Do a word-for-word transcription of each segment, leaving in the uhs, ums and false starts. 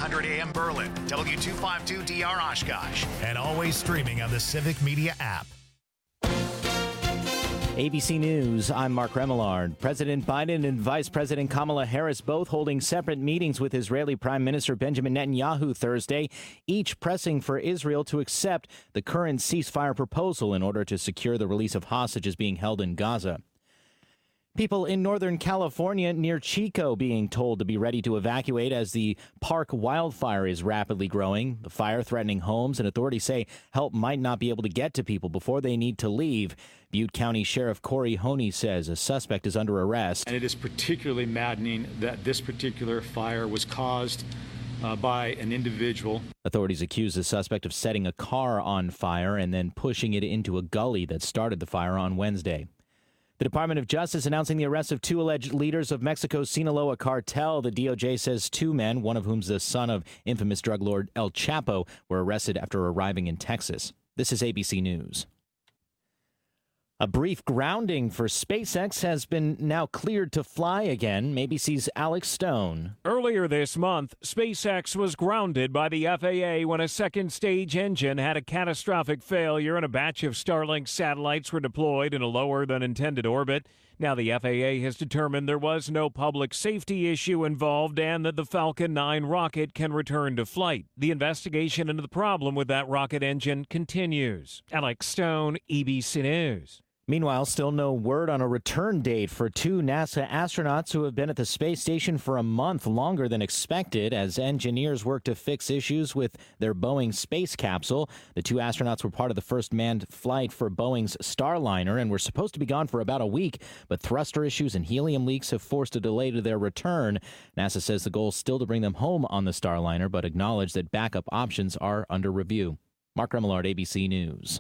hundred A M Berlin, W two fifty-two D R Oshkosh, and always streaming on the Civic Media app. A B C News, I'm Mark Remillard. President Biden and Vice President Kamala Harris both holding separate meetings with Israeli Prime Minister Benjamin Netanyahu Thursday, each pressing for Israel to accept the current ceasefire proposal in order to secure the release of hostages being held in Gaza. People in Northern California near Chico being told to be ready to evacuate as the Park wildfire is rapidly growing. The fire threatening homes, and authorities say help might not be able to get to people before they need to leave. Butte County Sheriff Corey Honey says a suspect is under arrest. And it is particularly maddening that this particular fire was caused uh, by an individual. Authorities accuse the suspect of setting a car on fire and then pushing it into a gully that started the fire on Wednesday. The Department of Justice announcing the arrest of two alleged leaders of Mexico's Sinaloa cartel. The D O J says two men, one of whom's the son of infamous drug lord El Chapo, were arrested after arriving in Texas. This is A B C News. A brief grounding for SpaceX has been now cleared to fly again. A B C's Alex Stone. Earlier this month, SpaceX was grounded by the F A A when a second stage engine had a catastrophic failure and a batch of Starlink satellites were deployed in a lower than intended orbit. Now the F A A has determined there was no public safety issue involved and that the Falcon nine rocket can return to flight. The investigation into the problem with that rocket engine continues. Alex Stone, A B C News. Meanwhile, still no word on a return date for two NASA astronauts who have been at the space station for a month longer than expected as engineers work to fix issues with their Boeing space capsule. The two astronauts were part of the first manned flight for Boeing's Starliner and were supposed to be gone for about a week, but thruster issues and helium leaks have forced a delay to their return. NASA says the goal is still to bring them home on the Starliner, but acknowledged that backup options are under review. Mark Remillard, A B C News.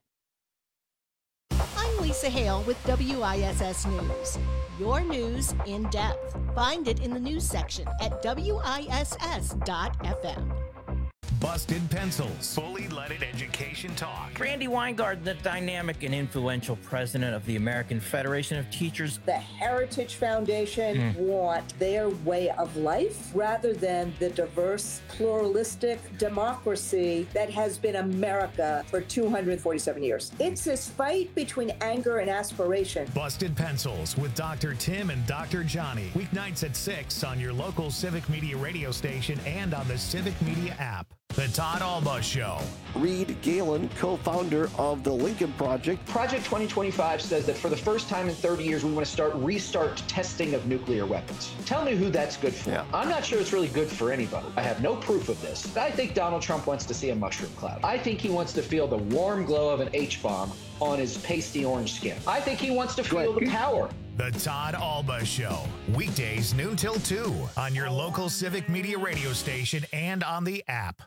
Lisa Hale with W I S S News. Your news in depth. Find it in the news section at W I S S dot F M. Busted Pencils. Fully leaded education talk. Randy Weingarten, the dynamic and influential president of the American Federation of Teachers. The Heritage Foundation mm. want their way of life rather than the diverse, pluralistic democracy that has been America for two hundred forty-seven years. It's this fight between anger and aspiration. Busted Pencils with Doctor Tim and Doctor Johnny. Weeknights at six on your local Civic Media radio station and on the Civic Media app. The Todd Alba Show. Reed Galen, co-founder of the Lincoln Project. Project twenty twenty-five says that for the first time in thirty years, we want to start restart testing of nuclear weapons. Tell me who that's good for. Yeah. I'm not sure it's really good for anybody. I have no proof of this. I think Donald Trump wants to see a mushroom cloud. I think he wants to feel the warm glow of an H-bomb on his pasty orange skin. I think he wants to feel the power. The Todd Alba Show. Weekdays noon till two on your local Civic Media radio station and on the app.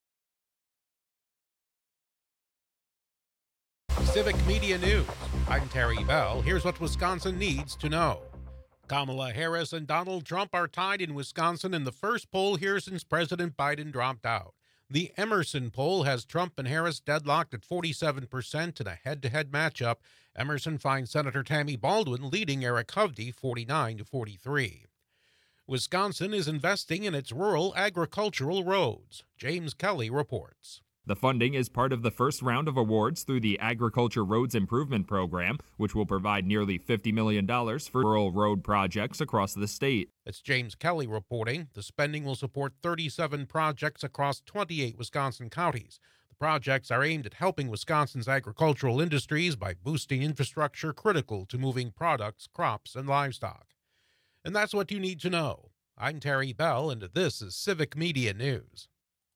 Civic Media News. I'm Terry Bell. Here's what Wisconsin needs to know. Kamala Harris and Donald Trump are tied in Wisconsin in the first poll here since President Biden dropped out. The Emerson poll has Trump and Harris deadlocked at forty-seven percent in a head-to-head matchup. Emerson finds Senator Tammy Baldwin leading Eric Hovde forty-nine to forty-three. Wisconsin is investing in its rural agricultural roads. James Kelly reports. The funding is part of the first round of awards through the Agriculture Roads Improvement Program, which will provide nearly fifty million dollars for rural road projects across the state. It's James Kelly reporting. The spending will support thirty-seven projects across twenty-eight Wisconsin counties. The projects are aimed at helping Wisconsin's agricultural industries by boosting infrastructure critical to moving products, crops, and livestock. And that's what you need to know. I'm Terry Bell, and this is Civic Media News.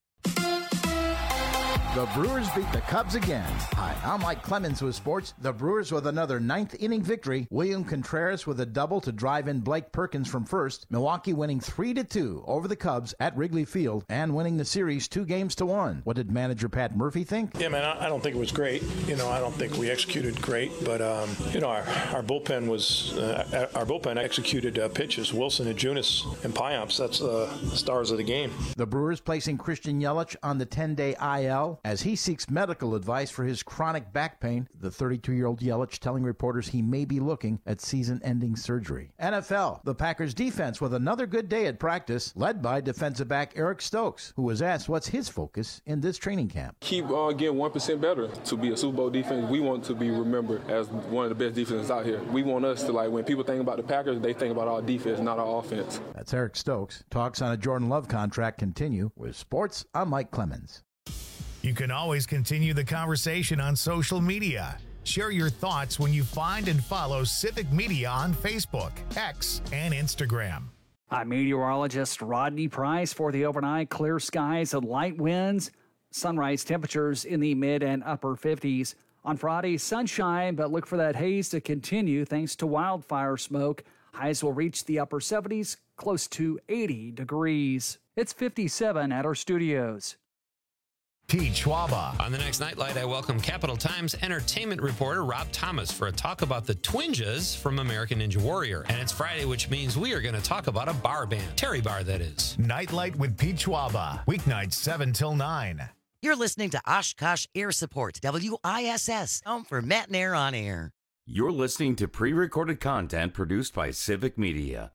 The Brewers beat the Cubs again. Hi, I'm Mike Clemens with sports. The Brewers with another ninth inning victory. William Contreras with a double to drive in Blake Perkins from first. Milwaukee winning three to two over the Cubs at Wrigley Field and winning the series two games to one. What did manager Pat Murphy think? Yeah, man, I don't think it was great. You know, I don't think we executed great, but um, you know, our, our bullpen was uh, our bullpen executed uh, pitches. Wilson and Junis and Payamps. That's the uh, stars of the game. The Brewers placing Christian Yelich on the ten-day I L as he seeks medical advice for his chronic back pain. The thirty-two-year-old Yelich telling reporters he may be looking at season-ending surgery. N F L, the Packers defense with another good day at practice, led by defensive back Eric Stokes, who was asked what's his focus in this training camp. Keep uh, getting one percent better to be a Super Bowl defense. We want to be remembered as one of the best defenses out here. We want us to, like, when people think about the Packers, they think about our defense, not our offense. That's Eric Stokes. Talks on a Jordan Love contract continue. With sports, I'm Mike Clemens. You can always continue the conversation on social media. Share your thoughts when you find and follow Civic Media on Facebook, X, and Instagram. I'm meteorologist Rodney Price for the overnight. Clear skies and light winds. Sunrise temperatures in the mid and upper fifties. On Friday, sunshine, but look for that haze to continue thanks to wildfire smoke. Highs will reach the upper seventies, close to eighty degrees. It's fifty-seven at our studios. Pete Schwaba. On the next Nightlight, I welcome Capital Times entertainment reporter Rob Thomas for a talk about the Twinjas from American Ninja Warrior. And it's Friday, which means we are going to talk about a bar band. Terry Bar, that is. Nightlight with Pete Schwaba. Weeknights seven till nine. You're listening to Oshkosh Air Support, W I S S, home for Matt and Air on Air. You're listening to pre-recorded content produced by Civic Media.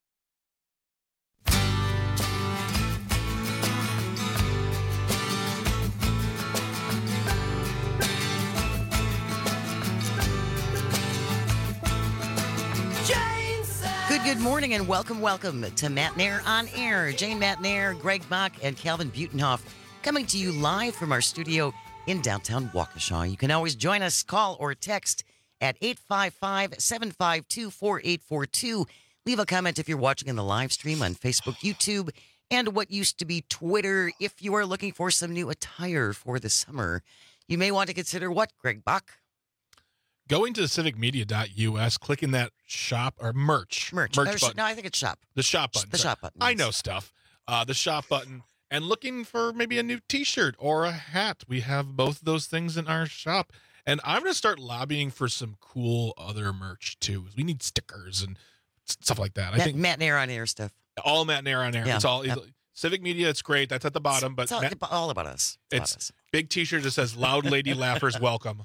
Good, good morning and welcome, welcome to Matt and Air on Air. Jane Matt and Air, Greg Bach, and Calvin Butenhoff coming to you live from our studio in downtown Waukesha. You can always join us, call or text at eight five five, seven five two, four eight four two. Leave a comment if you're watching in the live stream on Facebook, YouTube, and what used to be Twitter. If you are looking for some new attire for the summer, you may want to consider what, Greg Bach? Going to civic media dot U S, clicking that shop or merch. Merch. Merch Or sh- button. No, I think it's shop. The shop button. The sorry. shop button. I yes. know stuff. Uh, the shop button. And looking for maybe a new t-shirt or a hat. We have both of those things in our shop. And I'm going to start lobbying for some cool other merch, too. We need stickers and stuff like that. I Matt, think Matt and Air on Air stuff. all Matt and Air on air. Yeah, It's all yep. Civic Media. It's great. That's at the bottom. But It's all, Matt, all about us. It's, about it's us. big t-shirt that says "Loud Lady Laughers Welcome."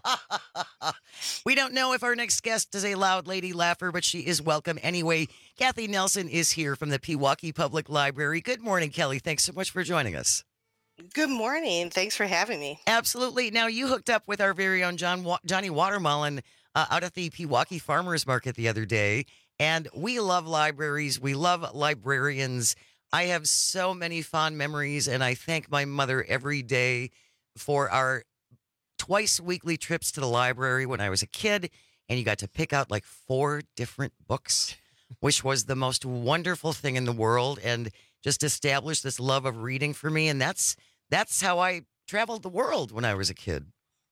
We don't know if our next guest is a loud lady laugher, but she is welcome anyway. Kathy Nelson is here from the Pewaukee Public Library. Good morning, Kelly. Thanks so much for joining us. Good morning. Thanks for having me. Absolutely. Now, you hooked up with our very own John Wa- Johnny Watermelon uh, out at the Pewaukee Farmers Market the other day, and we love libraries. We love librarians. I have so many fond memories, and I thank my mother every day for our twice weekly trips to the library when I was a kid, and you got to pick out like four different books, which was the most wonderful thing in the world, and just established this love of reading for me. And that's that's how I traveled the world when I was a kid.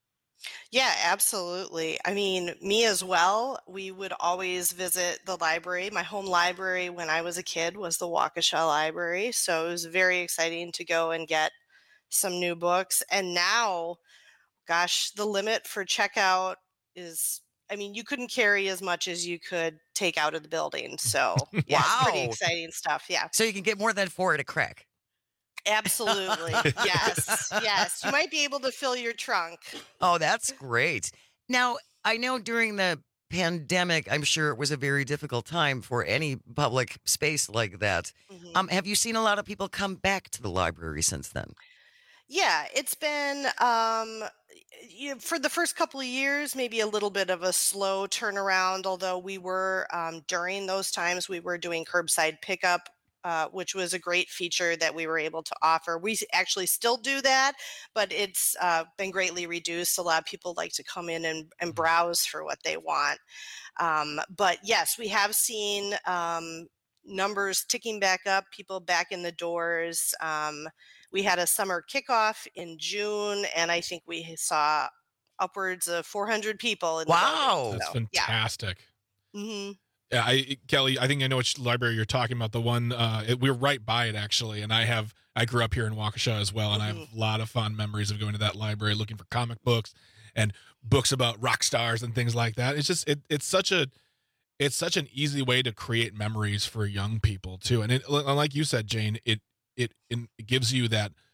Yeah, absolutely. I mean, me as well. We would always visit the library. My home library when I was a kid was the Waukesha Library. So it was very exciting to go and get some new books. And now, gosh, the limit for checkout is, I mean, you couldn't carry as much as you could take out of the building. So yeah, it's pretty Wow. exciting stuff. Yeah. So you can get more than four at a crack. Absolutely. Yes. Yes. You might be able to fill your trunk. Oh, that's great. Now, I know during the pandemic, I'm sure it was a very difficult time for any public space like that. Mhm. Um, have you seen a lot of people come back to the library since then? Yeah, it's been um, you, for the first couple of years, maybe a little bit of a slow turnaround, although we were um, during those times, we were doing curbside pickup, uh, which was a great feature that we were able to offer. We s- actually still do that, but it's uh, been greatly reduced. A lot of people like to come in and, and browse for what they want. Um, but yes, we have seen um, numbers ticking back up, people back in the doors. Um, we had a summer kickoff in June, and I think we saw upwards of four hundred people. In the building. That's So, yeah. fantastic. hmm Yeah, I, Kelly, I think I know which library you're talking about. The one uh, it, we're right by it actually, and I have I grew up here in Waukesha as well, and I have a lot of fond memories of going to that library, looking for comic books and books about rock stars and things like that. It's just it, it's such a it's such an easy way to create memories for young people too, and it, like you said, Jane, it it it gives you that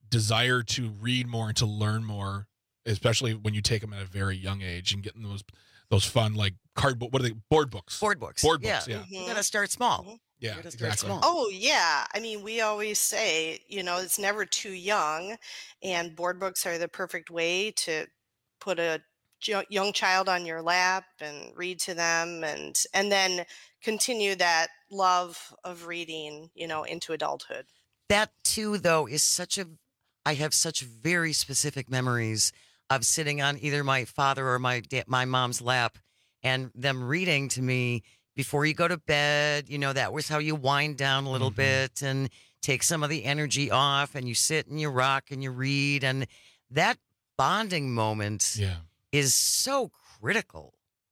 desire to read more and to learn more, especially when you take them at a very young age and getting those those fun like cardboard, what are they, board books? Board books. Board yeah. books, yeah. You got to start small. Mhm. Yeah, You gotta start exactly. small. Oh, yeah. I mean, we always say, you know, it's never too young, and board books are the perfect way to put a jo- young child on your lap and read to them, and and then continue that love of reading, you know, into adulthood. That too, though, is such a. I have such very specific memories of sitting on either my father or my da- my mom's lap, and them reading to me before you go to bed. You know, that was how you wind down a little Mhm. bit and take some of the energy off, and you sit and you rock and you read, and that bonding moment Yeah. is so critical.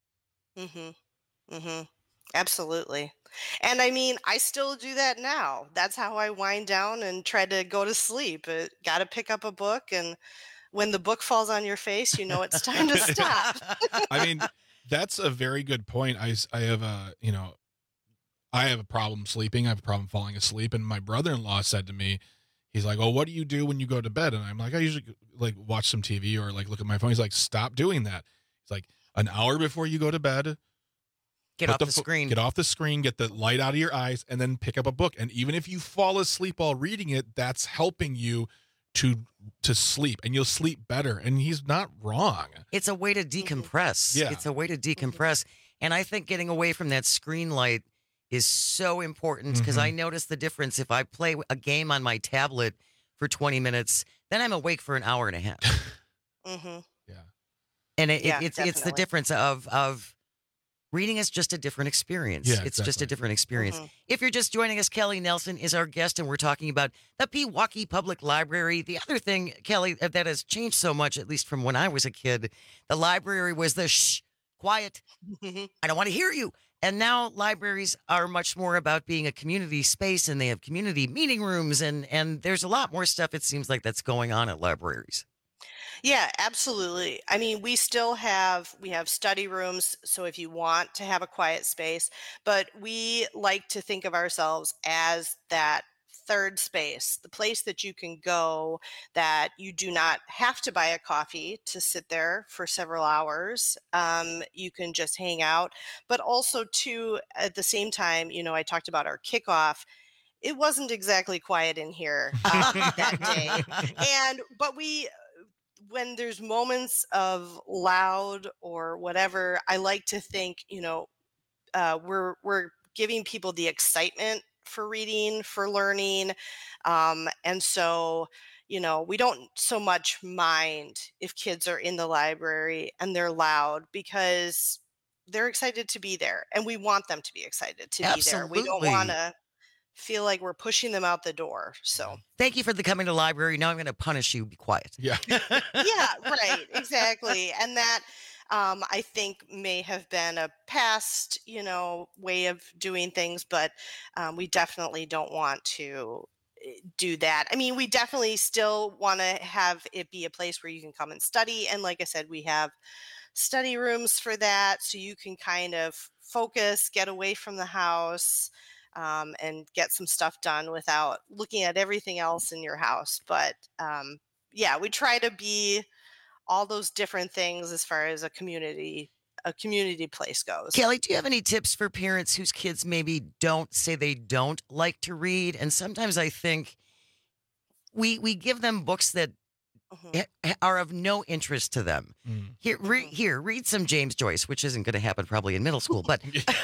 Mm-hmm. Mm-hmm. Absolutely. And I mean, I still do that now. That's how I wind down and try to go to sleep. Uh, Got to pick up a book, and when the book falls on your face, you know it's time to stop. I mean, that's a very good point. I, s- I have a, you know, I have a problem sleeping. I have a problem falling asleep. And my brother-in-law said to me, he's like, "Oh, what do you do when you go to bed?" And I'm like, "I usually like watch some T V or like look at my phone." He's like, "Stop doing that." He's like, "An hour before you go to bed, Get put off the, pho- screen. get off the screen, get the light out of your eyes, and then pick up a book. And even if you fall asleep while reading it, that's helping you to to sleep, and you'll sleep better." And he's not wrong. It's a way to decompress. Yeah. It's a way to decompress. And I think getting away from that screen light is so important because Mhm. I notice the difference. If I play a game on my tablet for twenty minutes, then I'm awake for an hour and a half. Mm-hmm. And it, Yeah, it, it's it's the definitely. difference of of reading is just a different experience. Yeah, it's just a exactly. different experience. Mhm. If you're just joining us, Kelly Nelson is our guest, and we're talking about the Pewaukee Public Library. The other thing, Kelly, uh, that has changed so much, at least from when I was a kid, the library was the shh, quiet. I don't want to hear you. And now libraries are much more about being a community space, and they have community meeting rooms, and and there's a lot more stuff, it seems like, that's going on at libraries. Yeah, absolutely. I mean, we still have we have study rooms, so if you want to have a quiet space, but we like to think of ourselves as that third space, the place that you can go that you do not have to buy a coffee to sit there for several hours. Um, you can just hang out, but also too at the same time, you know, I talked about our kickoff. It wasn't exactly quiet in here um, that day, and but we when there's moments of loud or whatever, I like to think, you know, uh, we're we're giving people the excitement for reading, for learning, um, and so you know we don't so much mind if kids are in the library and they're loud because they're excited to be there, and we want them to be excited to be there. We don't Absolutely. want to feel like we're pushing them out the door. So. Thank you for the coming to the library. Now I'm going to punish you. Be quiet. Yeah. Yeah, right, exactly. And that um, I think may have been a past, you know, way of doing things, but um, we definitely don't want to eh, do that. I mean, we definitely still want to have it be a place where you can come and study. And like I said, we have study rooms for that, so you can kind of focus, get away from the house. Um, and get some stuff done without looking at everything else in your house. But um, yeah, we try to be all those different things as far as a community a community place goes. Kelly, do you have any tips for parents whose kids maybe don't say they don't like to read? And sometimes I think we we give them books that Mhm. ha- are of no interest to them. Mm. Here, re- here, read some James Joyce, which isn't going to happen probably in middle school, but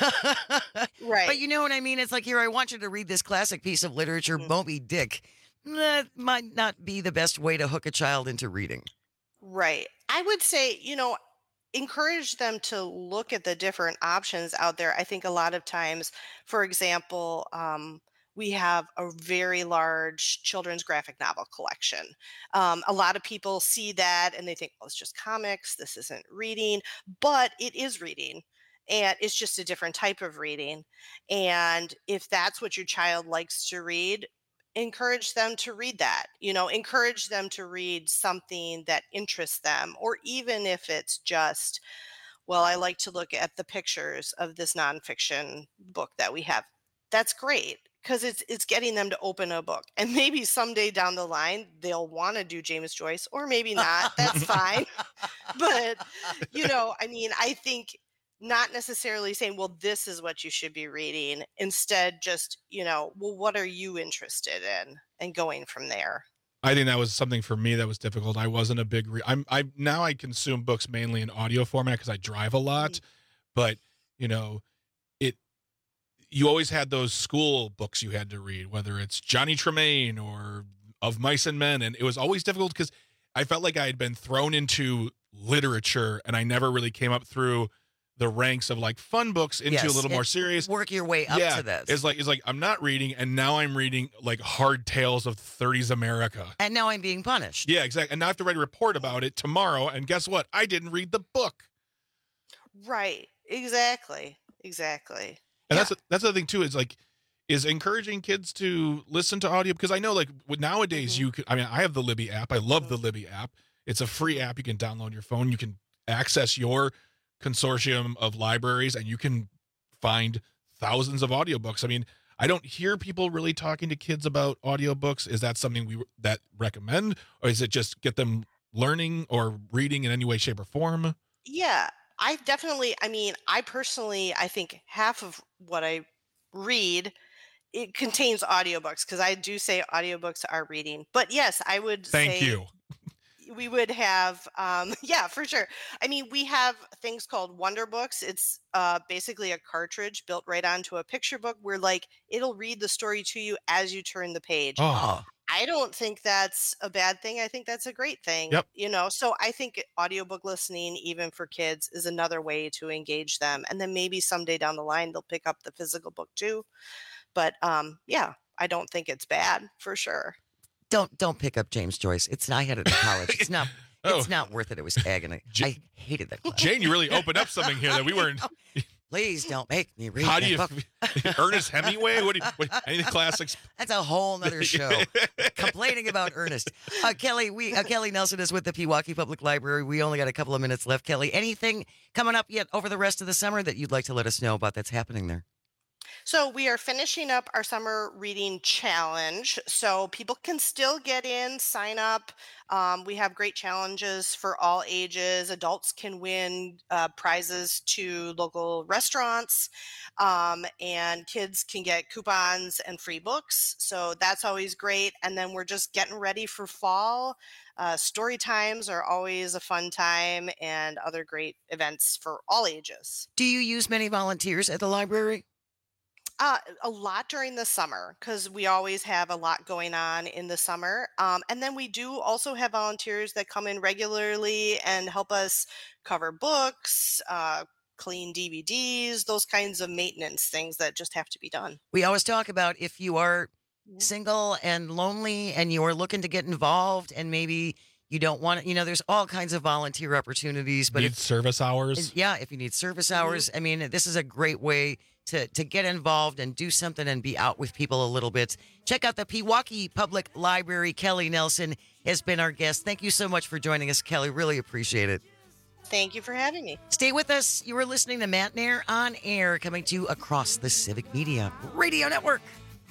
Right. but you know what I mean. It's like, here, I want you to read this classic piece of literature, Mhm. Moby Dick. That might not be the best way to hook a child into reading. Right. I would say, you know, encourage them to look at the different options out there. I think a lot of times, for example, um, we have a very large children's graphic novel collection. Um, a lot of people see that and they think, well, it's just comics. This isn't reading, but it is reading. And it's just a different type of reading. And if that's what your child likes to read, encourage them to read that. You know, encourage them to read something that interests them, or even if it's just, well, I like to look at the pictures of this nonfiction book that we have. That's great. because it's it's getting them to open a book. And maybe someday down the line they'll want to do James Joyce, or maybe not. That's fine. But, you know, I mean, I think not necessarily saying, well, this is what you should be reading. Instead, just, you know, well, what are you interested in? And going from there. I think that was something for me that was difficult. I wasn't a big re- I'm I now I consume books mainly in audio format because I drive a lot. Mm-hmm. But, you know, it you always had those school books you had to read, whether it's Johnny Tremain or Of Mice and Men. And it was always difficult because I felt like I had been thrown into literature and I never really came up through the ranks of like fun books into yes, a little more serious. Work your way up yeah, to this. It's like it's like I'm not reading, and now I'm reading like Hard Tales of thirties America. And now I'm being punished. Yeah, exactly. And now I have to write a report about it tomorrow. And guess what? I didn't read the book. Right. Exactly. Exactly. And yeah. that's that's the other thing too. Is like is encouraging kids to listen to audio, because I know like with nowadays mm-hmm. you could. I mean, I have the Libby app. I love mm-hmm. the Libby app. It's a free app you can download on your phone. You can access your consortium of libraries and you can find thousands of audiobooks. I mean, I don't hear people really talking to kids about audiobooks. Is that something we that recommend, or is it just get them learning or reading in any way, shape, or form? Yeah, I definitely, I mean, I personally, I think half of what I read, it contains audiobooks, because I do say audiobooks are reading. But yes, I would Thank say Thank you. We would have, um, yeah, for sure. I mean, we have things called Wonder Books. It's uh, basically a cartridge built right onto a picture book where, like, it'll read the story to you as you turn the page. Oh. I don't think that's a bad thing. I think that's a great thing. Yep. You know, so I think audiobook listening, even for kids, is another way to engage them. And then maybe someday down the line, they'll pick up the physical book too. But um, yeah, I don't think it's bad, for sure. Don't don't pick up James Joyce. It's I had it in college. It's not Oh. it's not worth it. It was agony. I hated that class. Jane, you really opened up something here that we weren't. Please don't make me read How that do you, book. Ernest Hemingway? What do you, what, any of the classics? That's a whole nother show. Complaining about Ernest. Uh, Kelly, we uh, Kelly Nelson is with the Pewaukee Public Library. We only got a couple of minutes left. Kelly, anything coming up yet over the rest of the summer that you'd like to let us know about that's happening there? So we are finishing up our summer reading challenge. So people can still get in, sign up. Um, we have great challenges for all ages. Adults can win uh, prizes to local restaurants, um, and kids can get coupons and free books. So that's always great. And then we're just getting ready for fall. Uh, story times are always a fun time, and other great events for all ages. Do you use many volunteers at the library? Uh, a lot during the summer, because we always have a lot going on in the summer. Um, and then we do also have volunteers that come in regularly and help us cover books, uh, clean D V Ds, those kinds of maintenance things that just have to be done. We always talk about if you are single and lonely and you are looking to get involved and maybe you don't want to, you know, there's all kinds of volunteer opportunities. But need if, service hours. Yeah, if you need service hours, mm-hmm. I mean, this is a great way to to get involved and do something and be out with people a little bit. Check out the Pewaukee Public Library. Kelly Nelson has been our guest. Thank you so much for joining us, Kelly. Really appreciate it. Thank you for having me. Stay with us. You are listening to Matt Nair on Air, coming to you across the Civic Media Radio Network.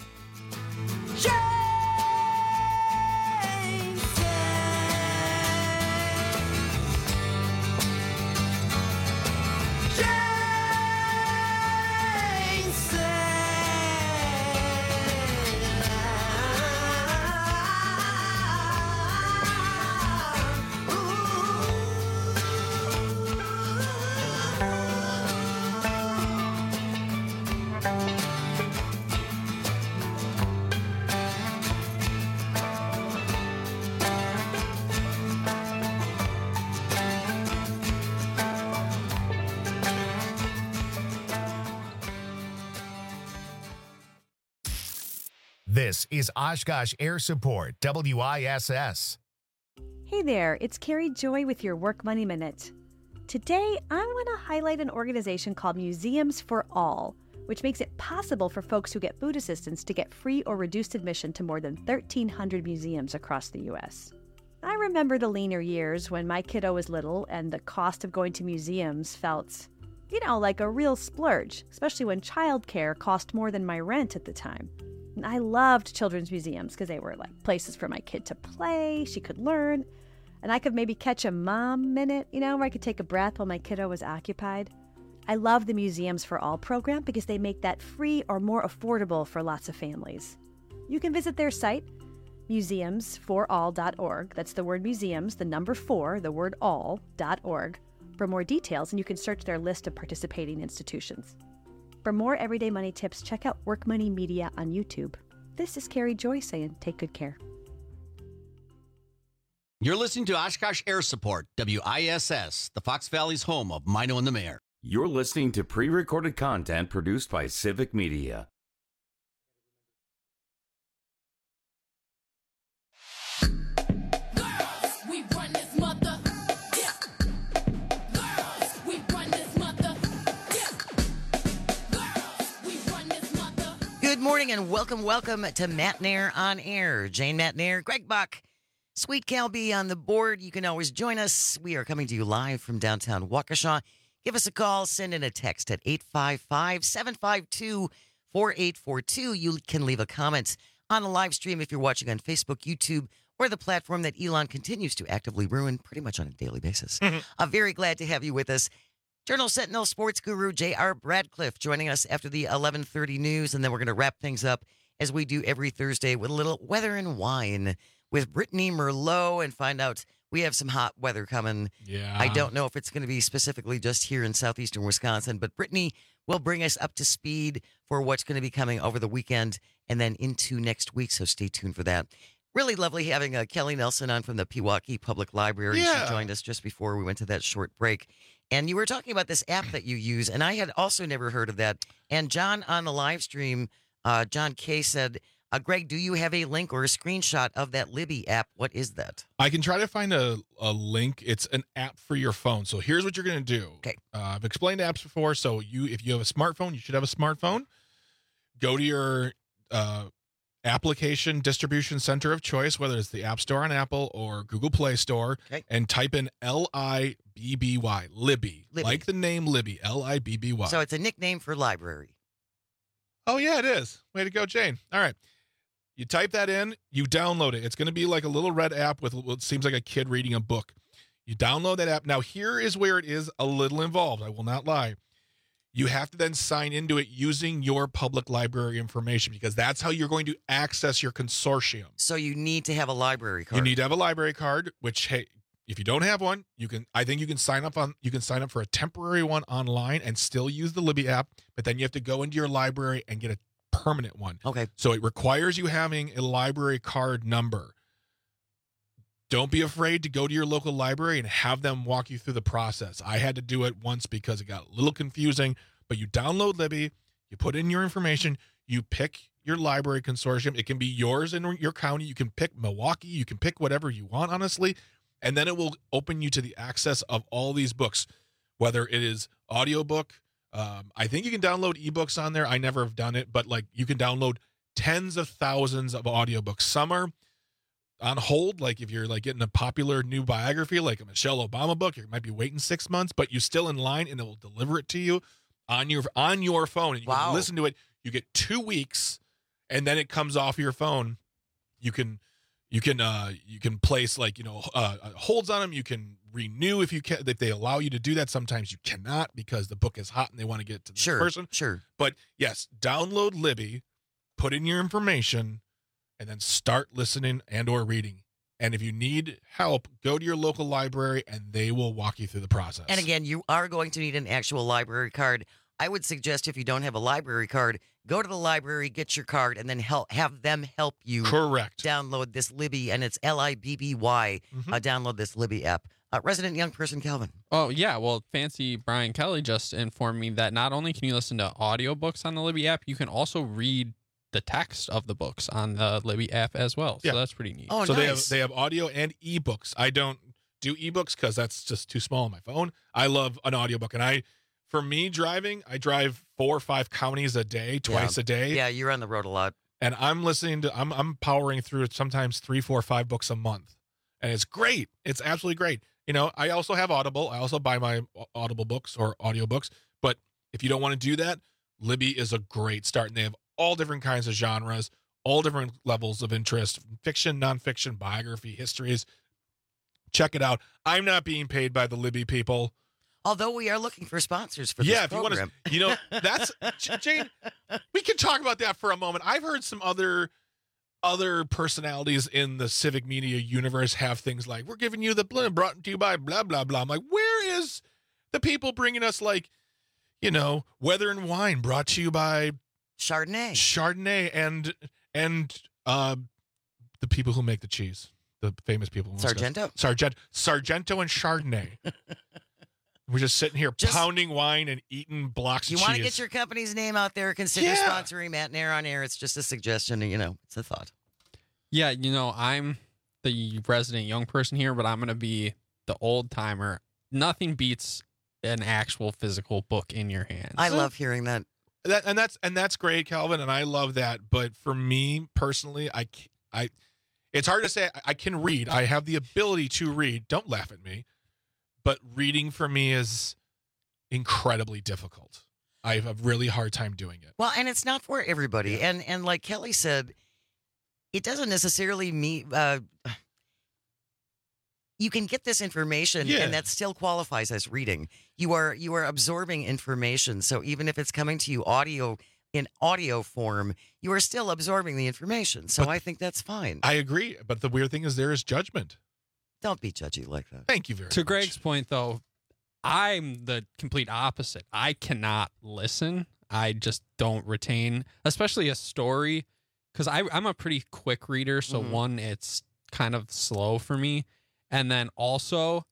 This is Oshkosh Air Support, W I S S. Hey there, it's Carrie Joy with your Work Money Minute. Today, I want to highlight an organization called Museums for All, which makes it possible for folks who get food assistance to get free or reduced admission to more than thirteen hundred museums across the U S. I remember the leaner years when my kiddo was little and the cost of going to museums felt, you know, like a real splurge, especially when childcare cost more than my rent at the time. And I loved children's museums because they were like places for my kid to play, she could learn, and I could maybe catch a mom minute, you know, where I could take a breath while my kiddo was occupied. I love the Museums for All program because they make that free or more affordable for lots of families. You can visit their site, museums for all dot org. That's the word museums, the number four, the word all, dot org, for more details, and you can search their list of participating institutions. For more Everyday Money tips, check out Work Money Media on YouTube. This is Carrie Joy saying take good care. You're listening to Oshkosh Air Support, W I S S, the Fox Valley's home of Mino and the Mayor. You're listening to pre-recorded content produced by Civic Media. Good morning and welcome, welcome to Matt Nair on Air. Jane Matt Nair, Greg Buck, Sweet Calby on the board. You can always join us. We are coming to you live from downtown Waukesha. Give us a call, send in a text at eight five five, seven five two, four eight four two. You can leave a comment on the live stream if you're watching on Facebook, YouTube, or the platform that Elon continues to actively ruin pretty much on a daily basis. Mm-hmm. I'm very glad to have you with us. Journal Sentinel sports guru J R Bradcliffe joining us after the eleven thirty news, and then we're going to wrap things up as we do every Thursday with a little weather and wine with Brittany Merlot and find out we have some hot weather coming. Yeah. I don't know if it's going to be specifically just here in southeastern Wisconsin, but Brittany will bring us up to speed for what's going to be coming over the weekend and then into next week, so stay tuned for that. Really lovely having uh, Kelly Nelson on from the Pewaukee Public Library. Yeah. She joined us just before we went to that short break. And you were talking about this app that you use, and I had also never heard of that. And John on the live stream, uh, John K. said, uh, Greg, do you have a link or a screenshot of that Libby app? What is that? I can try to find a, a link. It's an app for your phone. So here's what you're going to do. Okay. Uh, I've explained apps before. So you, if you have a smartphone, you should have a smartphone. Go to your uh, application distribution center of choice, whether it's the App Store on Apple or Google Play Store, okay. and type in L I B B Y, Libby, Libby. Like the name Libby, L I B B Y. So it's a nickname for library. Oh, yeah, it is. Way to go, Jane. All right. You type that in, you download it. It's going to be like a little red app with what seems like a kid reading a book. You download that app. Now, here is where it is a little involved. I will not lie. You have to then sign into it using your public library information because that's how you're going to access your consortium. So you need to have a library card. You need to have a library card, which, hey, if you don't have one, you can. I think you can sign up on. You can sign up for a temporary one online and still use the Libby app. But then you have to go into your library and get a permanent one. Okay. So it requires you having a library card number. Don't be afraid to go to your local library and have them walk you through the process. I had to do it once because it got a little confusing, but you download Libby, you put in your information, you pick your library consortium. It can be yours in your county. You can pick Milwaukee. You can pick whatever you want, honestly. And then it will open you to the access of all these books, whether it is audiobook. Um, I think you can download ebooks on there. I never have done it, but like you can download tens of thousands of audiobooks. Some are on hold, like if you're like getting a popular new biography, like a Michelle Obama book, you might be waiting six months, but you're still in line and it will deliver it to you on your on your phone. And you wow. can listen to it. You get two weeks and then it comes off your phone. You can you can uh you can place like, you know, uh holds on them. You can renew if you can, if they allow you to do that. Sometimes you cannot because the book is hot and they want to get it to the sure, person. Sure. But yes, download Libby, put in your information, and then start listening and or reading. And if you need help, go to your local library and they will walk you through the process. And again, you are going to need an actual library card. I would suggest if you don't have a library card, go to the library, get your card, and then help have them help you Correct. download this Libby, and it's L I B B Y. Mm-hmm. Uh, download this Libby app. Uh, resident young person Calvin. Oh, yeah. Well, fancy Brian Kelly just informed me that not only can you listen to audiobooks on the Libby app, you can also read the text of the books on the Libby app as well. So Yeah. that's pretty neat. Oh, so nice. they have they have audio and ebooks. I don't do ebooks because that's just too small on my phone. I love an audiobook. And I, for me driving, I drive four or five counties a day, twice yeah. a day. Yeah, you're on the road a lot. And I'm listening to, I'm I'm powering through sometimes three, four, five books a month. And it's great. It's absolutely great. You know, I also have Audible. I also buy my Audible books or audiobooks. But if you don't want to do that, Libby is a great start. And they have all different kinds of genres, all different levels of interest, fiction, nonfiction, biography, histories. Check it out. I'm not being paid by the Libby people. Although we are looking for sponsors for yeah, this if you program. want to, you know, that's Jane. We can talk about that for a moment. I've heard some other other personalities in the civic media universe have things like, "We're giving you the blah, brought to you by blah blah blah." I'm like, where is the people bringing us, like, you know, Weather and Wine brought to you by Chardonnay, Chardonnay, and and uh, the people who make the cheese, the famous people, Sargento, Sargento, Sargento, and Chardonnay. We're just sitting here Just- pounding wine and eating blocks You of want to cheese. get your company's name out there, consider Yeah. sponsoring Matt and Air on air. It's just a suggestion, you know, it's a thought. Yeah, you know, I'm the resident young person here, but I'm going to be the old timer. Nothing beats an actual physical book in your hands. I love hearing that. That and that's and that's great, Calvin, and I love that. But for me personally, I c- I it's hard to say. I- I can read. I have the ability to read. Don't laugh at me. But reading for me is incredibly difficult. I have a really hard time doing it. Well, and it's not for everybody. And and like Kelly said, it doesn't necessarily mean uh, you can get this information, Yeah. and that still qualifies as reading. You are you are absorbing information. So even if it's coming to you audio in audio form, you are still absorbing the information. So I think that's fine. I agree. But the weird thing is there is judgment. Don't be judgy like that. Thank you very To much. Greg's point, though, I'm the complete opposite. I cannot listen. I just don't retain, especially a story, because I'm a pretty quick reader. So, Mhm. one, it's kind of slow for me. And then also,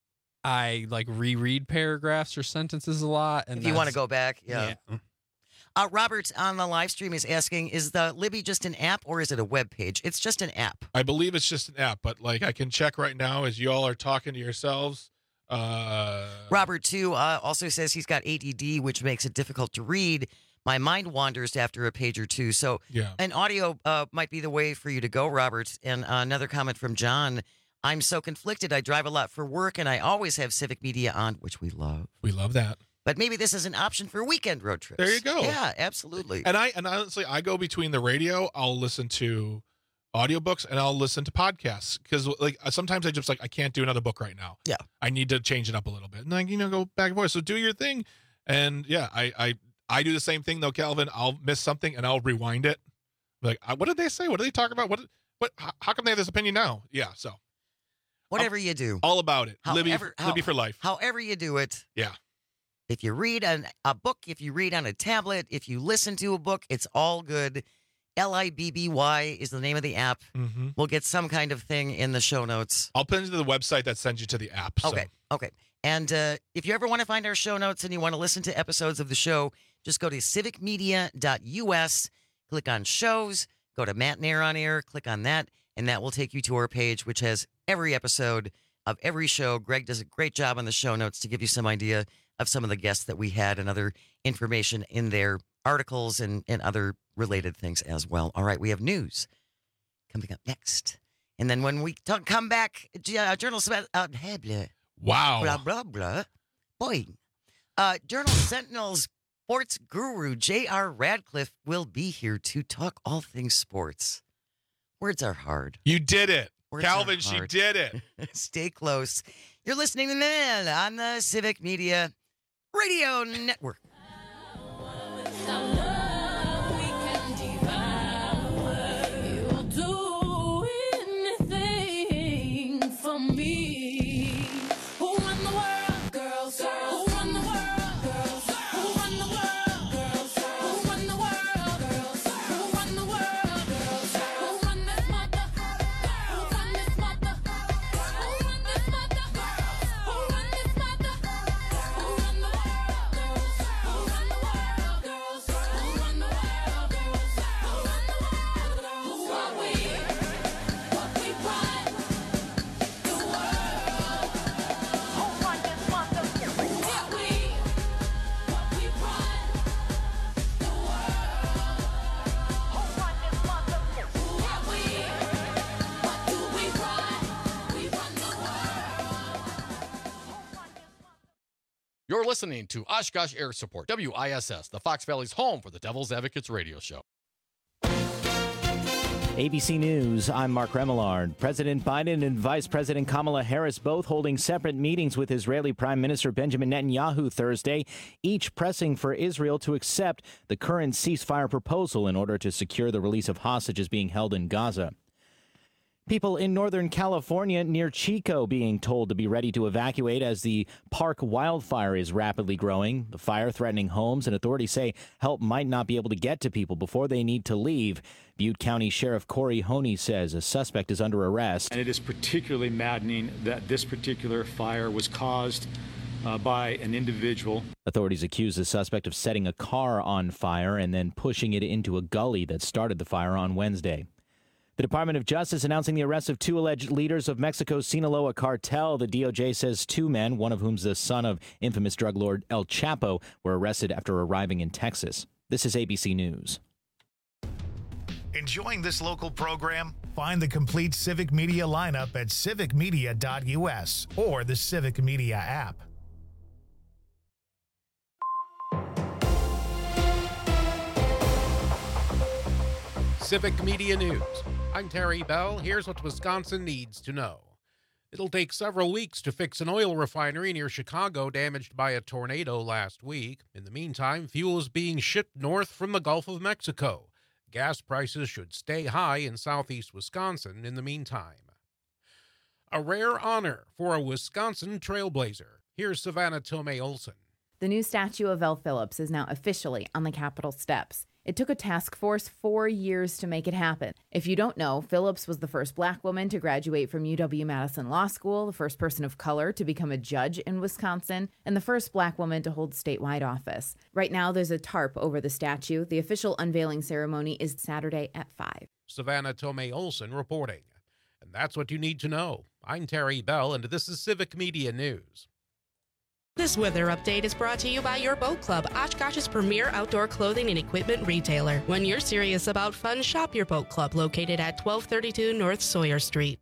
I like reread paragraphs or sentences a lot. And If you want to that's- go back, yeah. yeah. Uh, Robert on the live stream is asking, is the Libby just an app or is it a web page? It's just an app. I believe it's just an app, but like I can check right now as you all are talking to yourselves. Uh, Robert, too, uh, also says he's got A D D, which makes it difficult to read. My mind wanders after a page or two. So Yeah. an audio uh, might be the way for you to go, Robert. And uh, another comment from John. I'm so conflicted. I drive a lot for work, and I always have civic media on, which we love. We love that. But maybe this is an option for weekend road trips. There you go. Yeah, absolutely. And I and honestly, I go between the radio. I'll listen to audiobooks and I'll listen to podcasts because like sometimes I just like I can't do another book right now. Yeah, I need to change it up a little bit and like you know go back and forth. So do your thing, and yeah, I I I do the same thing though, Calvin. I'll miss something and I'll rewind it. Like, what did they say? What did they talk about? What what? How, how come they have this opinion now? Yeah, so Whatever you do, all about it. Libby, However- how- Libby for life. however you do it. Yeah. If you read an, a book, if you read on a tablet, if you listen to a book, it's all good. L I B B Y is the name of the app. Mm-hmm. We'll get some kind of thing in the show notes. I'll put it to the website that sends you to the app. So. Okay, okay. And uh, if you ever want to find our show notes and you want to listen to episodes of the show, just go to civic media dot U S, click on shows, go to Matt and Air on Air, click on that, and that will take you to our page, which has every episode of every show. Greg does a great job on the show notes to give you some idea of some of the guests that we had and other information in their articles and, and other related things as well. All right, we have news coming up next. And then when we talk, come back, uh, Journal Sentinel, uh, blah, blah, Wow. blah, blah, blah. Boy, uh, Journal Sentinel's sports guru, J R Radcliffe, will be here to talk all things sports. Words are hard. You did it. Words Calvin, are she hard. did it. Stay close. You're listening to Man on the Civic Media Radio Network. You'll do anything for me. Who run the world, girls? Who run the world, girls? Who run the world, girls? Who run the world, girls? Who run the world, girls? Who run this mother? Who run this mother? Who run this mother? Who run this mother? Who run the world, girls? Who run the world, girls? Who run the world, girls? Who run the world, girls? Who are we? What we run the world. Who run this mother? Who are we? What we run the world. Who run this mother? Who are we? What do we run? We run the world. You're listening to Oshkosh Air Support, W I S S, the Fox Valley's home for the Devil's Advocates radio show. A B C News, I'm Mark Remillard. President Biden and Vice President Kamala Harris both holding separate meetings with Israeli Prime Minister Benjamin Netanyahu Thursday, each pressing for Israel to accept the current ceasefire proposal in order to secure the release of hostages being held in Gaza. People in Northern California near Chico being told to be ready to evacuate as the Park wildfire is rapidly growing. The fire threatening homes, and authorities say help might not be able to get to people before they need to leave. Butte County Sheriff Corey Honey says a suspect is under arrest. And it is particularly maddening that this particular fire was caused uh, by an individual. Authorities accuse the suspect of setting a car on fire and then pushing it into a gully that started the fire on Wednesday. The Department of Justice announcing the arrest of two alleged leaders of Mexico's Sinaloa cartel. The D O J says two men, one of whom's the son of infamous drug lord El Chapo, were arrested after arriving in Texas. This is A B C News. Enjoying this local program? Find the complete Civic Media lineup at civic media dot U S or the Civic Media app. Civic Media News. I'm Terry Bell. Here's what Wisconsin needs to know. It'll take several weeks to fix an oil refinery near Chicago damaged by a tornado last week. In the meantime, fuel is being shipped north from the Gulf of Mexico. Gas prices should stay high in southeast Wisconsin in the meantime. A rare honor for a Wisconsin trailblazer. Here's Savannah Tomei Olson. The new statue of Elle Phillips is now officially on the Capitol steps. It took a task force four years to make it happen. If you don't know, Phillips was the first black woman to graduate from U W-Madison Law School, the first person of color to become a judge in Wisconsin, and the first black woman to hold statewide office. Right now, there's a tarp over the statue. The official unveiling ceremony is Saturday at five. Savannah Tomei Olson reporting. And that's what you need to know. I'm Terry Bell, and this is Civic Media News. This weather update is brought to you by your Boat Club, Oshkosh's premier outdoor clothing and equipment retailer. When you're serious about fun, shop your Boat Club, located at twelve thirty-two North Sawyer Street.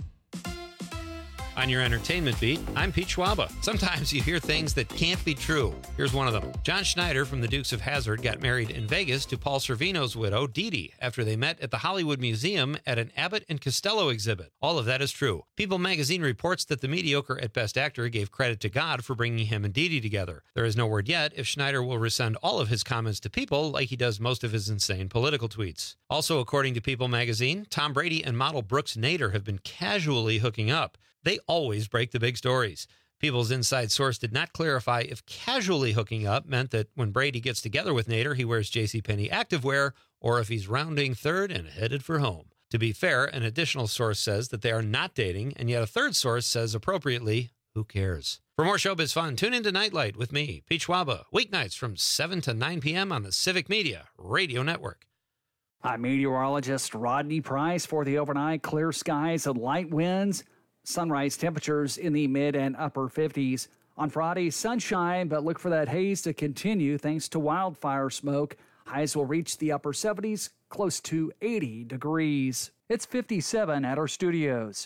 On your entertainment beat, I'm Pete Schwaba. Sometimes you hear things that can't be true. Here's one of them. John Schneider from the Dukes of Hazzard got married in Vegas to Paul Sorvino's widow, Dee Dee, after they met at the Hollywood Museum at an Abbott and Costello exhibit. All of that is true. People magazine reports that the mediocre at Best Actor gave credit to God for bringing him and Dee Dee together. There is no word yet if Schneider will rescind all of his comments to People like he does most of his insane political tweets. Also, according to People magazine, Tom Brady and model Brooks Nader have been casually hooking up. They always break the big stories. People's inside source did not clarify if casually hooking up meant that when Brady gets together with Nader, he wears JCPenney activewear, or if he's rounding third and headed for home. To be fair, an additional source says that they are not dating, and yet a third source says appropriately, who cares? For more showbiz fun, tune into Nightlight with me, Pete Schwaba, weeknights from seven to nine p.m. on the Civic Media Radio Network. I'm meteorologist Rodney Price for the overnight. Clear skies and light winds. Sunrise temperatures in the mid and upper fifties. On Friday, sunshine, but look for that haze to continue thanks to wildfire smoke. Highs will reach the upper seventies, close to eighty degrees. It's fifty-seven at our studios.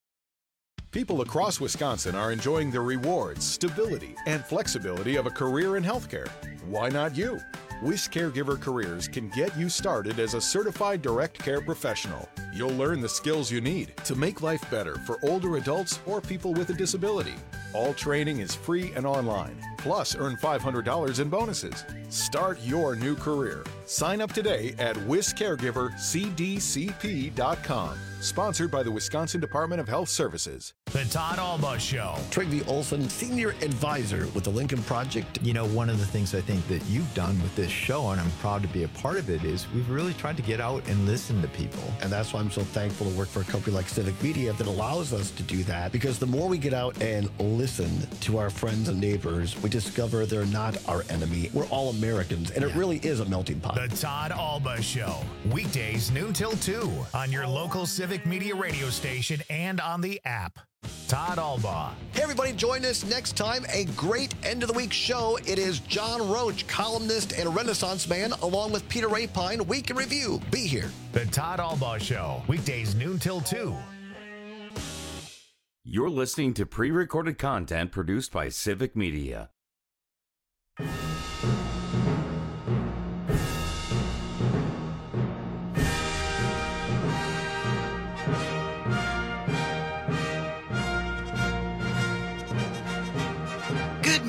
People across Wisconsin are enjoying the rewards, stability, and flexibility of a career in healthcare. Why not you? Wish Caregiver Careers can get you started as a certified direct care professional. You'll learn the skills you need to make life better for older adults or people with a disability. All training is free and online. Plus, earn five hundred dollars in bonuses. Start your new career. Sign up today at wish caregiver c d c p dot com. Sponsored by the Wisconsin Department of Health Services. The Todd Alba Show. Trygve Olson, Senior Advisor with the Lincoln Project. You know, one of the things I think that you've done with this show, and I'm proud to be a part of it, is we've really tried to get out and listen to people. And that's why I'm so thankful to work for a company like Civic Media that allows us to do that. Because the more we get out and listen to our friends and neighbors, we discover they're not our enemy. We're all Americans, and yeah. It really is a melting pot. The Todd Alba Show. Weekdays, noon till two on your local Civic Media radio station and on the app. Todd Alba. Hey, everybody, join us next time. A great end of the week show. It is John Roach, columnist and Renaissance man, along with Peter Rapine. Week in Review. Be here. The Todd Alba Show. Weekdays, noon till two. You're listening to pre-recorded content produced by Civic Media.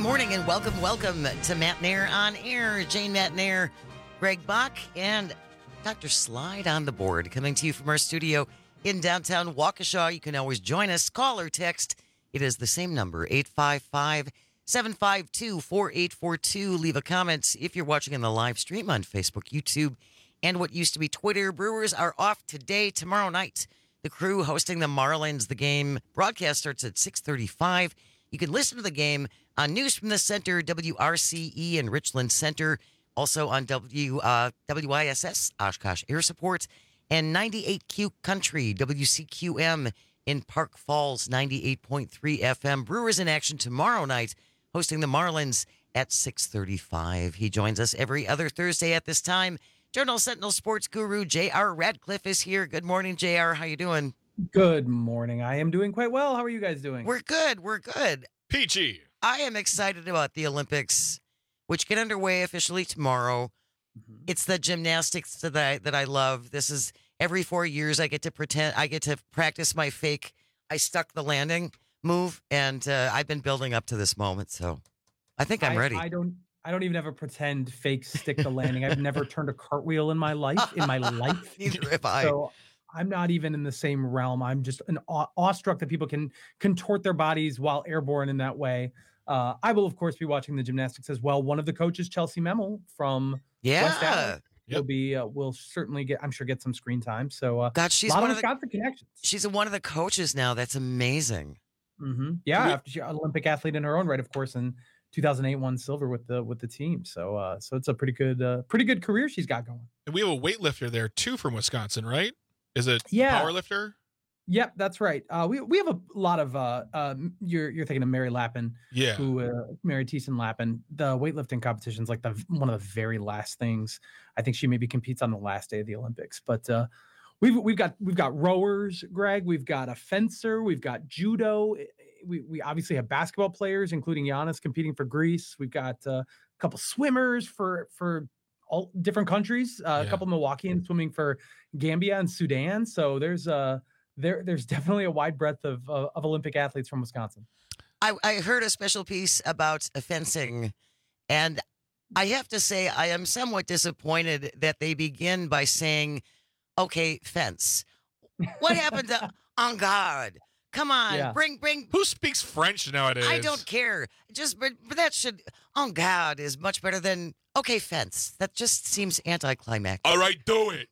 morning and welcome, welcome to Matt Nair on Air. Jane Matt Nair, Greg Bach, and Doctor Slide on the board. Coming to you from our studio in downtown Waukesha. You can always join us. Call or text. It is the same number, eight five five, seven five two, four eight four two. Leave a comment if you're watching in the live stream on Facebook, YouTube, and what used to be Twitter. Brewers are off today. Tomorrow night, the Crew hosting the Marlins. The game broadcast starts at six thirty-five. You can listen to the game on News from the Center, W R C E and Richland Center. Also on W uh, W I S S, Oshkosh Air Support, and ninety-eight Q Country, W C Q M in Park Falls, ninety-eight point three F M. Brewers in action tomorrow night, hosting the Marlins at six thirty-five. He joins us every other Thursday at this time. Journal Sentinel sports guru J R Radcliffe is here. Good morning, J R. How you doing? Good morning. I am doing quite well. How are you guys doing? We're good. We're good. Peachy. I am excited about the Olympics, which get underway officially tomorrow. Mm-hmm. It's the gymnastics that I, that I love. This is every four years I get to pretend, I get to practice my fake, I stuck the landing move, and uh, I've been building up to this moment, so I think I'm I, ready. I don't I don't even have a pretend fake stick the landing. I've never turned a cartwheel in my life, in my life. Neither have I. So I'm not even in the same realm. I'm just an aw- awestruck that people can contort their bodies while airborne in that way. Uh, I will, of course, be watching the gymnastics as well. One of the coaches, Chelsea Memel from Yeah. West Allen, Yep. will be uh, will certainly get, I'm sure, get some screen time. So, uh, God, she's a lot one of of the Wisconsin connections. She's one of the coaches now. That's amazing. Mm-hmm. Yeah, after she, Olympic athlete in her own right, of course, in two thousand eight won silver with the with the team. So, uh, so it's a pretty good, uh, pretty good career she's got going. And we have a weightlifter there too from Wisconsin, right? Is it Yeah. power lifter? Yep, that's right. Uh, we we have a lot of uh, uh, you're you're thinking of Mary Lappin, Yeah. who uh, Mary Thiessen Lappin. The weightlifting competition's like the one of the very last things. I think she maybe competes on the last day of the Olympics. But uh, we've we've got we've got rowers, Greg. We've got a fencer. We've got judo. We we obviously have basketball players, including Giannis, competing for Greece. We've got uh, a couple swimmers for for all different countries. Uh, Yeah. A couple Milwaukeeans swimming for Gambia and Sudan. So there's uh there there's definitely a wide breadth of uh, of Olympic athletes from Wisconsin. I, I heard a special piece about fencing, and I have to say I am somewhat disappointed that they begin by saying, okay, fence. What happened to en garde? Come on, Yeah. bring, bring. Who speaks French nowadays? I don't care. Just, but, but that should, en garde is much better than, okay, fence. That just seems anticlimactic. All right, do it.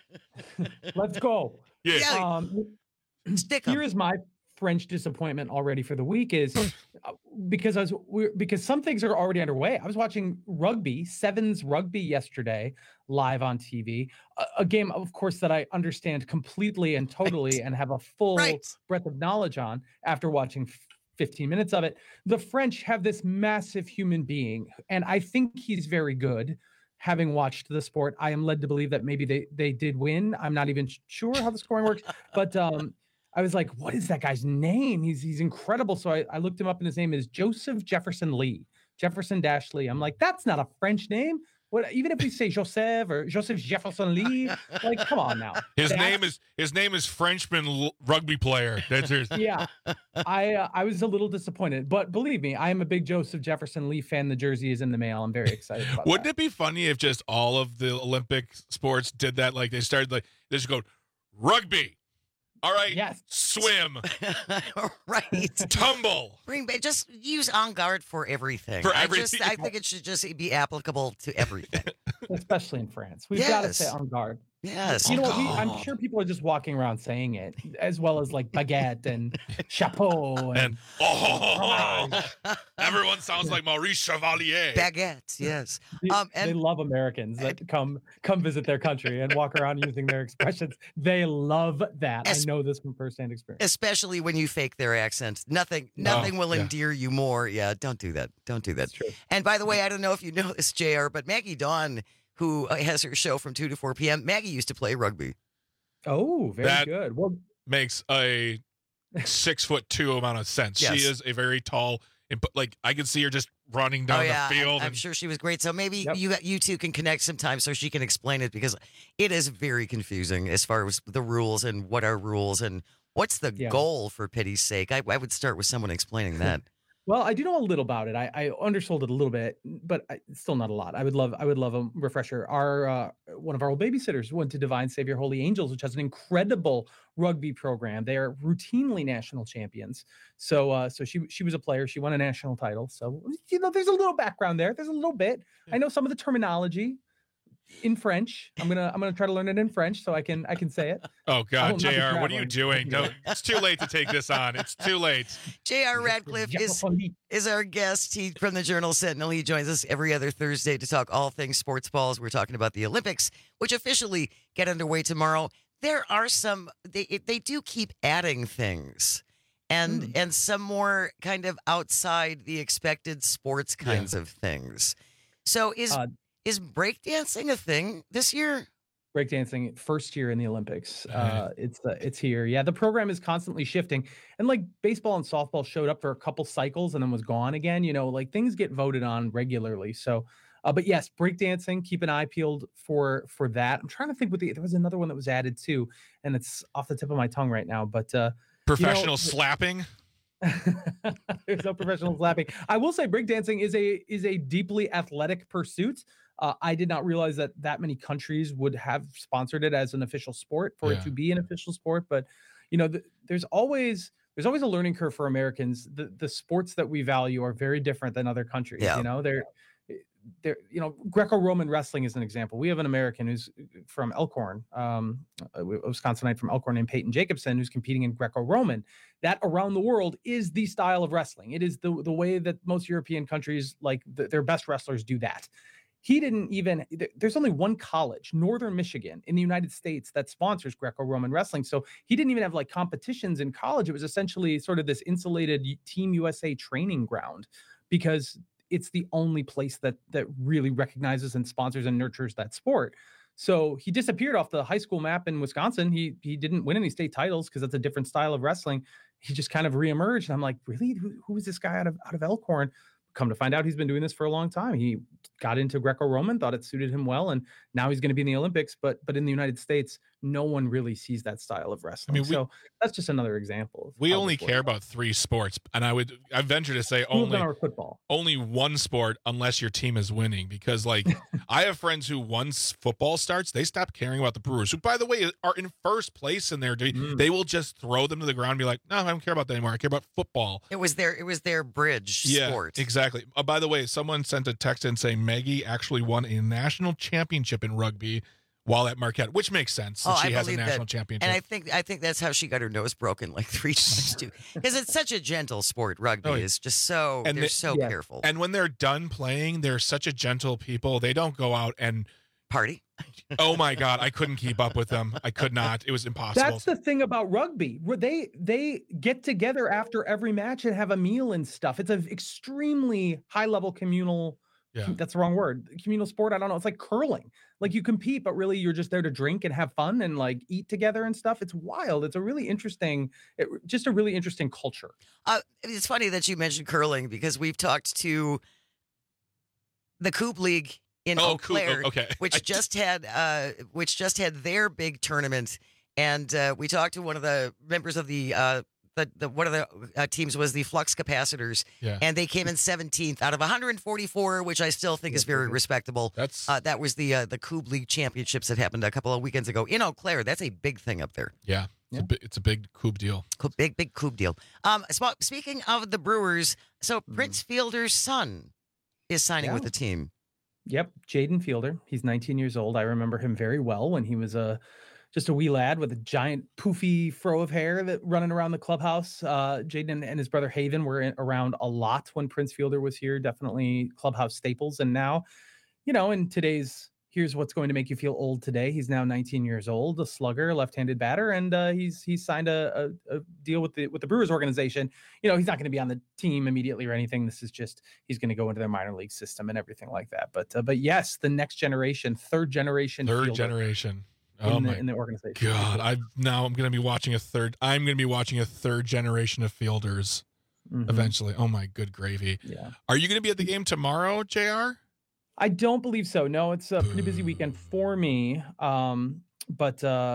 Let's go. Yeah. Um, Stick here is my French disappointment already for the week is uh, because I was we're, because some things are already underway. I was watching rugby, Sevens rugby yesterday, live on T V. A, a game, of course, that I understand completely and totally and have a full Right. breadth of knowledge on after watching f- fifteen minutes of it. The French have this massive human being, and I think he's very good. Having watched the sport, I am led to believe that maybe they they did win. I'm not even sure how the scoring works, but um, I was like, what is that guy's name? He's he's incredible. So I, I looked him up, and his name is Joseph Jefferson Lee. Jefferson Dash Lee. I'm like, that's not a French name. What? Even if we say Joseph or Joseph Jefferson Lee, like, come on now. His That- name is his name is Frenchman l- rugby player. That's his. yeah, I uh, I was a little disappointed, but believe me, I am a big Joseph Jefferson Lee fan. The jersey is in the mail. I'm very excited about Wouldn't that. it be funny if just all of the Olympic sports did that? Like they started like they just go rugby. All right. Yes. Swim. right. Tumble. Bring back, just use en garde for everything. For I everything. just, I think it should just be applicable to everything. Especially in France. We've got to Yes. say on guard. Yes. You know, En what, we, I'm garde. sure people are just walking around saying it, as well as like baguette and chapeau and, And oh, everyone sounds like Maurice Chevalier. Baguette, yes. They, Um, they and love Americans that come come visit their country and walk around using their expressions. They love that. I Es- know this from firsthand experience. especially when you fake their accent, nothing, nothing will yeah. endear you more. Yeah, don't do that. Don't do that. And by the way, I don't know if you know this, J R, but Maggie Dawn, who uh, has her show from two to four p.m., Maggie used to play rugby. Oh, very That good. Well, makes a six foot two amount of sense. Yes. She is a very tall, and but like I can see her just running down oh yeah, the field. I'm, I'm and sure she was great. So maybe Yep. you you two can connect sometime so she can explain it because it is very confusing as far as the rules and what are rules and what's the Yeah. goal for pity's sake. I, I would start with someone explaining that. Well, I do know a little about it. I, I undersold it a little bit, but I, still not a lot. I would love I would love a refresher. Our uh, one of our old babysitters went to Divine Savior Holy Angels, which has an incredible rugby program. They are routinely national champions. So uh, so she she was a player. She won a national title. So you know, there's a little background there. There's a little bit. I know some of the terminology in French. I'm gonna I'm gonna try to learn it in French so I can I can say it. Oh I will God, not be J R, what are you traveling. doing? No, it's too late to take this on. It's too late. J R. Radcliffe is, is our guest. He from the Journal Sentinel. He joins us every other Thursday to talk all things sports balls. We're talking about the Olympics, which officially get underway tomorrow. There are some, they they do keep adding things. And Hmm. and some more kind of outside the expected sports kinds Yeah. of things. So is Uh, is breakdancing a thing this year? Breakdancing first year in the Olympics. Uh, it's uh, it's here. Yeah, the program is constantly shifting, and like baseball and softball showed up for a couple cycles and then was gone again. You know, like things get voted on regularly. So, uh, but yes, breakdancing. Keep an eye peeled for for that. I'm trying to think. What the there was another one that was added too, and it's off the tip of my tongue right now. But uh, Professional you know, slapping. There's no professional slapping. I will say breakdancing is a is a deeply athletic pursuit. Uh, I did not realize that that many countries would have sponsored it as an official sport for Yeah. it to be an official sport. But you know, th- there's always there's always a learning curve for Americans. The the sports that we value are very different than other countries. Yeah. You know, they're there, you know, Greco-Roman wrestling is an example. We have an American who's from Elkhorn, um, a Wisconsinite from Elkhorn named Peyton Jacobson, who's competing in Greco-Roman. That around the world is the style of wrestling. It is the the way that most European countries, like the, their best wrestlers, do that. He didn't even. there- There's only one college, Northern Michigan, in the United States that sponsors Greco-Roman wrestling. So he didn't even have like competitions in college. It was essentially sort of this insulated Team U S A training ground because it's the only place that that really recognizes and sponsors and nurtures that sport. So he disappeared off the high school map in Wisconsin. He he didn't win any state titles because that's a different style of wrestling. He just kind of reemerged, and I'm like, really, who, who is this guy out of out of Elkhorn? Come to find out, he's been doing this for a long time. He got into Greco-Roman, thought it suited him well, and now he's going to be in the Olympics. But but in the United States, no one really sees that style of wrestling. we- so that's just another example. Of We how only this care works. about three sports, and I would I venture to say Two of only them are football. only one sport unless your team is winning. Because like I have friends who once football starts, they stop caring about the Brewers, who by the way are in first place in their Mm. they will just throw them to the ground and be like, no, I don't care about that anymore. I care about football. It was their it was their bridge Yeah, sport. exactly. Uh, by the way, someone sent a text in saying Maggie actually won a national championship in rugby while at Marquette, which makes sense. Oh, That she I has a believe national that. championship. And I think I think that's how she got her nose broken like three times too. Because it's such a gentle sport. Rugby Oh, yeah. is just so And they're they- so Yeah. careful. And when they're done playing, they're such a gentle people. They don't go out and Party. oh my God, I couldn't keep up with them. I could not. It was impossible. That's the thing about rugby, where they they get together after every match and have a meal and stuff. It's an extremely high level communal. Yeah. That's the wrong word. Communal sport. I don't know. It's like curling. Like you compete, but really you're just there to drink and have fun and like eat together and stuff. It's wild. It's a really interesting, it, just a really interesting culture. Uh, it's funny that you mentioned curling because we've talked to the Coop League in Oh, Eau Coop, oh, Claire, okay. which I- just had uh, which just had their big tournament, and uh, we talked to one of the members of the. Uh, the, the one of the uh, teams was the Flux Capacitors, Yeah. and they came in seventeenth out of one hundred forty-four, which I still think is very respectable. That's Uh, that was the uh, the Coop League Championships that happened a couple of weekends ago in Eau Claire. That's a big thing up there. yeah. It's, A, bi- it's a big coup deal. Cool, big, big Coop deal. Um, sp- speaking of the Brewers, so Prince Fielder's son is signing Yeah. with the team. Yep, Jaden Fielder. He's nineteen years old. I remember him very well when he was a just a wee lad with a giant poofy fro of hair that running around the clubhouse. Uh, Jaden and his brother Haven were in, around a lot when Prince Fielder was here. Definitely clubhouse staples. And now, you know, in today's here's what's going to make you feel old today. He's now nineteen years old, a slugger, left-handed batter, and uh, he's he's signed a, a, a deal with the with the Brewers organization. You know, he's not going to be on the team immediately or anything. This is just he's going to go into their minor league system and everything like that. But uh, but yes, the next generation, third generation, Third fielder generation. in, Oh the, my in the organization. God. I now I'm gonna be watching a third I'm gonna be watching a third generation of fielders Mhm. eventually. Oh my good gravy. Yeah. Are you gonna be at the game tomorrow, J R? I don't believe so. No, it's a pretty busy weekend for me. Um, but uh,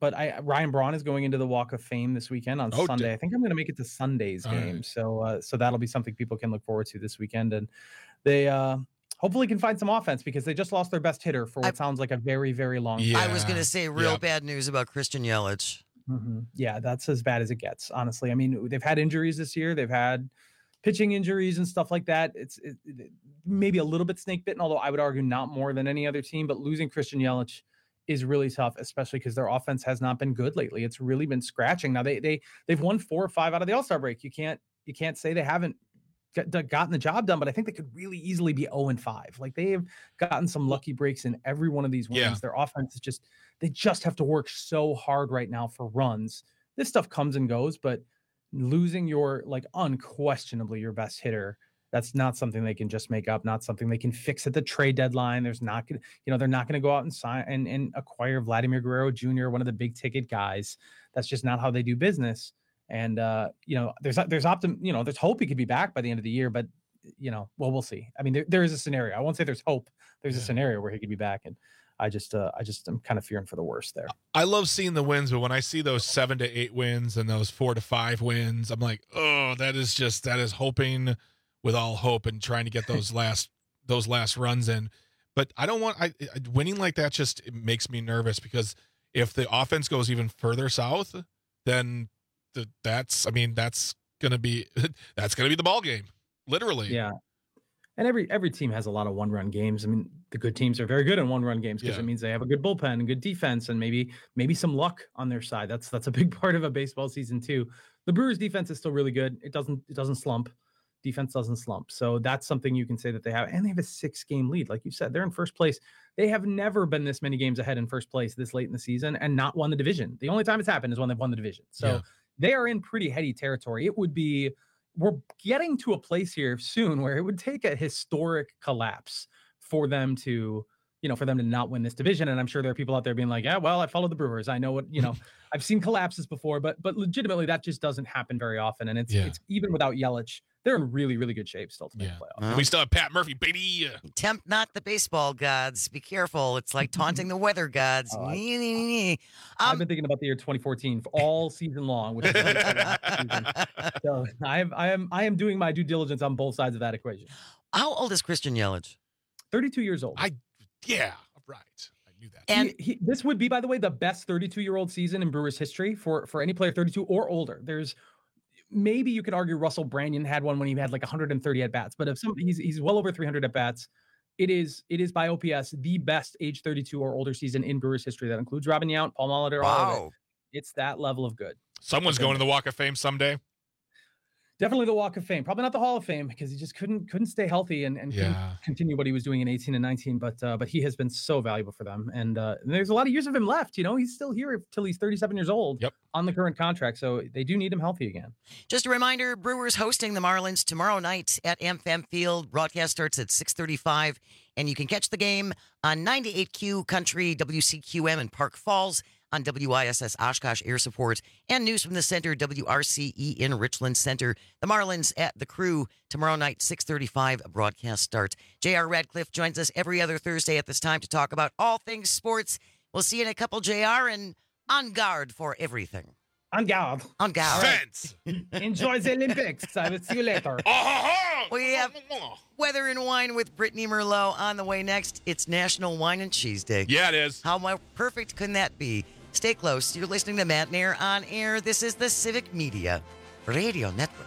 but I Ryan Braun is going into the Walk of Fame this weekend on Oh, Sunday. d- I think I'm going to make it to Sunday's All game, right. so uh, so that'll be something people can look forward to this weekend, and they uh, hopefully can find some offense because they just lost their best hitter for what sounds like a very very long time. I was going to say real bad news about Christian Yelich. Mhm. Yeah, that's as bad as it gets, honestly. I mean, they've had injuries this year. They've had pitching injuries and stuff like that. It's it, it- maybe a little bit snake bitten, although I would argue not more than any other team. But losing Christian Yelich is really tough, especially because their offense has not been good lately. It's really been scratching. Now they they they've won four or five out of the All Star break. You can't you can't say they haven't got- got- gotten the job done, but I think they could really easily be zero and five. Like they have gotten some lucky breaks in every one of these wins. Yeah. Their offense is just they just have to work so hard right now for runs. This stuff comes and goes, but losing your like unquestionably your best hitter, that's not something they can just make up, not something they can fix at the trade deadline. There's not gonna, you know, they're not going to go out and sign and, and acquire Vladimir Guerrero Junior, one of the big ticket guys. That's just not how they do business. And uh, you know, there's there's optim, you know, there's hope he could be back by the end of the year, but you know, well, we'll see. I mean, there, there is a scenario. I won't say there's hope. There's a scenario where he could be back, and I just, uh, I just, I'm kind of fearing for the worst there. I love seeing the wins, but when I see those seven to eight wins and those four to five wins, I'm like, oh, that is just that is hoping with all hope and trying to get those last those last runs in. But I don't want I I- winning like that. Just it makes me nervous because if the offense goes even further south, then the, that's I mean that's gonna be that's gonna be the ball game, literally. Yeah. And every every team has a lot of one-run games. I mean, the good teams are very good in one-run games because Yeah. it means they have a good bullpen and good defense and maybe maybe some luck on their side. That's that's a big part of a baseball season too. The Brewers defense is still really good. It doesn't it doesn't slump. Defense doesn't slump. So that's something you can say that they have. And they have a six-game lead. Like you said, they're in first place. They have never been this many games ahead in first place this late in the season and not won the division. The only time it's happened is when they've won the division. So Yeah. they are in pretty heady territory. It would be we're getting to a place here soon where it would take a historic collapse for them to, you know, for them to not win this division. And I'm sure there are people out there being like, yeah, well, I follow the Brewers. I know what, you know, I've seen collapses before, but but legitimately that just doesn't happen very often. And it's Yeah. it's even without Yelich, they're in really, really good shape still to make Yeah. the playoffs. We still have Pat Murphy, baby. Tempt not the baseball gods. Be careful. It's like taunting the weather gods. Oh, I- Nee, nee, nee, nee. I've been thinking about the year twenty fourteen all season long, which is really the last season. So I am I am I am doing my due diligence on both sides of that equation. How old is Christian Yelich? thirty-two years old. I yeah, right. I knew that. And he, he, this would be, by the way, the best thirty-two-year-old season in Brewers history for for any player thirty-two or older. There's maybe you could argue Russell Brandon had one when he had like one hundred thirty at bats, but if some he's he's well over three hundred at bats. It is it is by O P S the best age thirty-two or older season in Brewers history. That includes Robin Yount, Paul Molitor, all of it. Wow. It's that level of good. Someone's going to the Walk of Fame someday. Definitely the Walk of Fame. Probably not the Hall of Fame because he just couldn't couldn't stay healthy and, and Yeah. couldn't continue what he was doing in eighteen and nineteen. But uh, but he has been so valuable for them. And, uh, and there's a lot of years of him left. You know, he's still here till he's thirty-seven years old Yep. on the current contract. So they do need him healthy again. Just a reminder, Brewers hosting the Marlins tomorrow night at AmFam Field. Broadcast starts at six thirty-five, and you can catch the game on ninety-eight Q Country, W C Q M in Park Falls, on W I S S Oshkosh Air Support, and News from the Center, W R C E in Richland Center. The Marlins at the Crew tomorrow night, six thirty-five, broadcast start. J R Radcliffe joins us every other Thursday at this time to talk about all things sports. We'll see you in a couple, J R, and on guard for everything. On guard. On guard. Fence. Enjoy the Olympics. I will see you later. We have Weather and Wine with Brittany Merlot on the way next. It's National Wine and Cheese Day. Yeah, it is. How mo- perfect can that be? Stay close. You're listening to Matt Nair on air. This is the Civic Media Radio Network.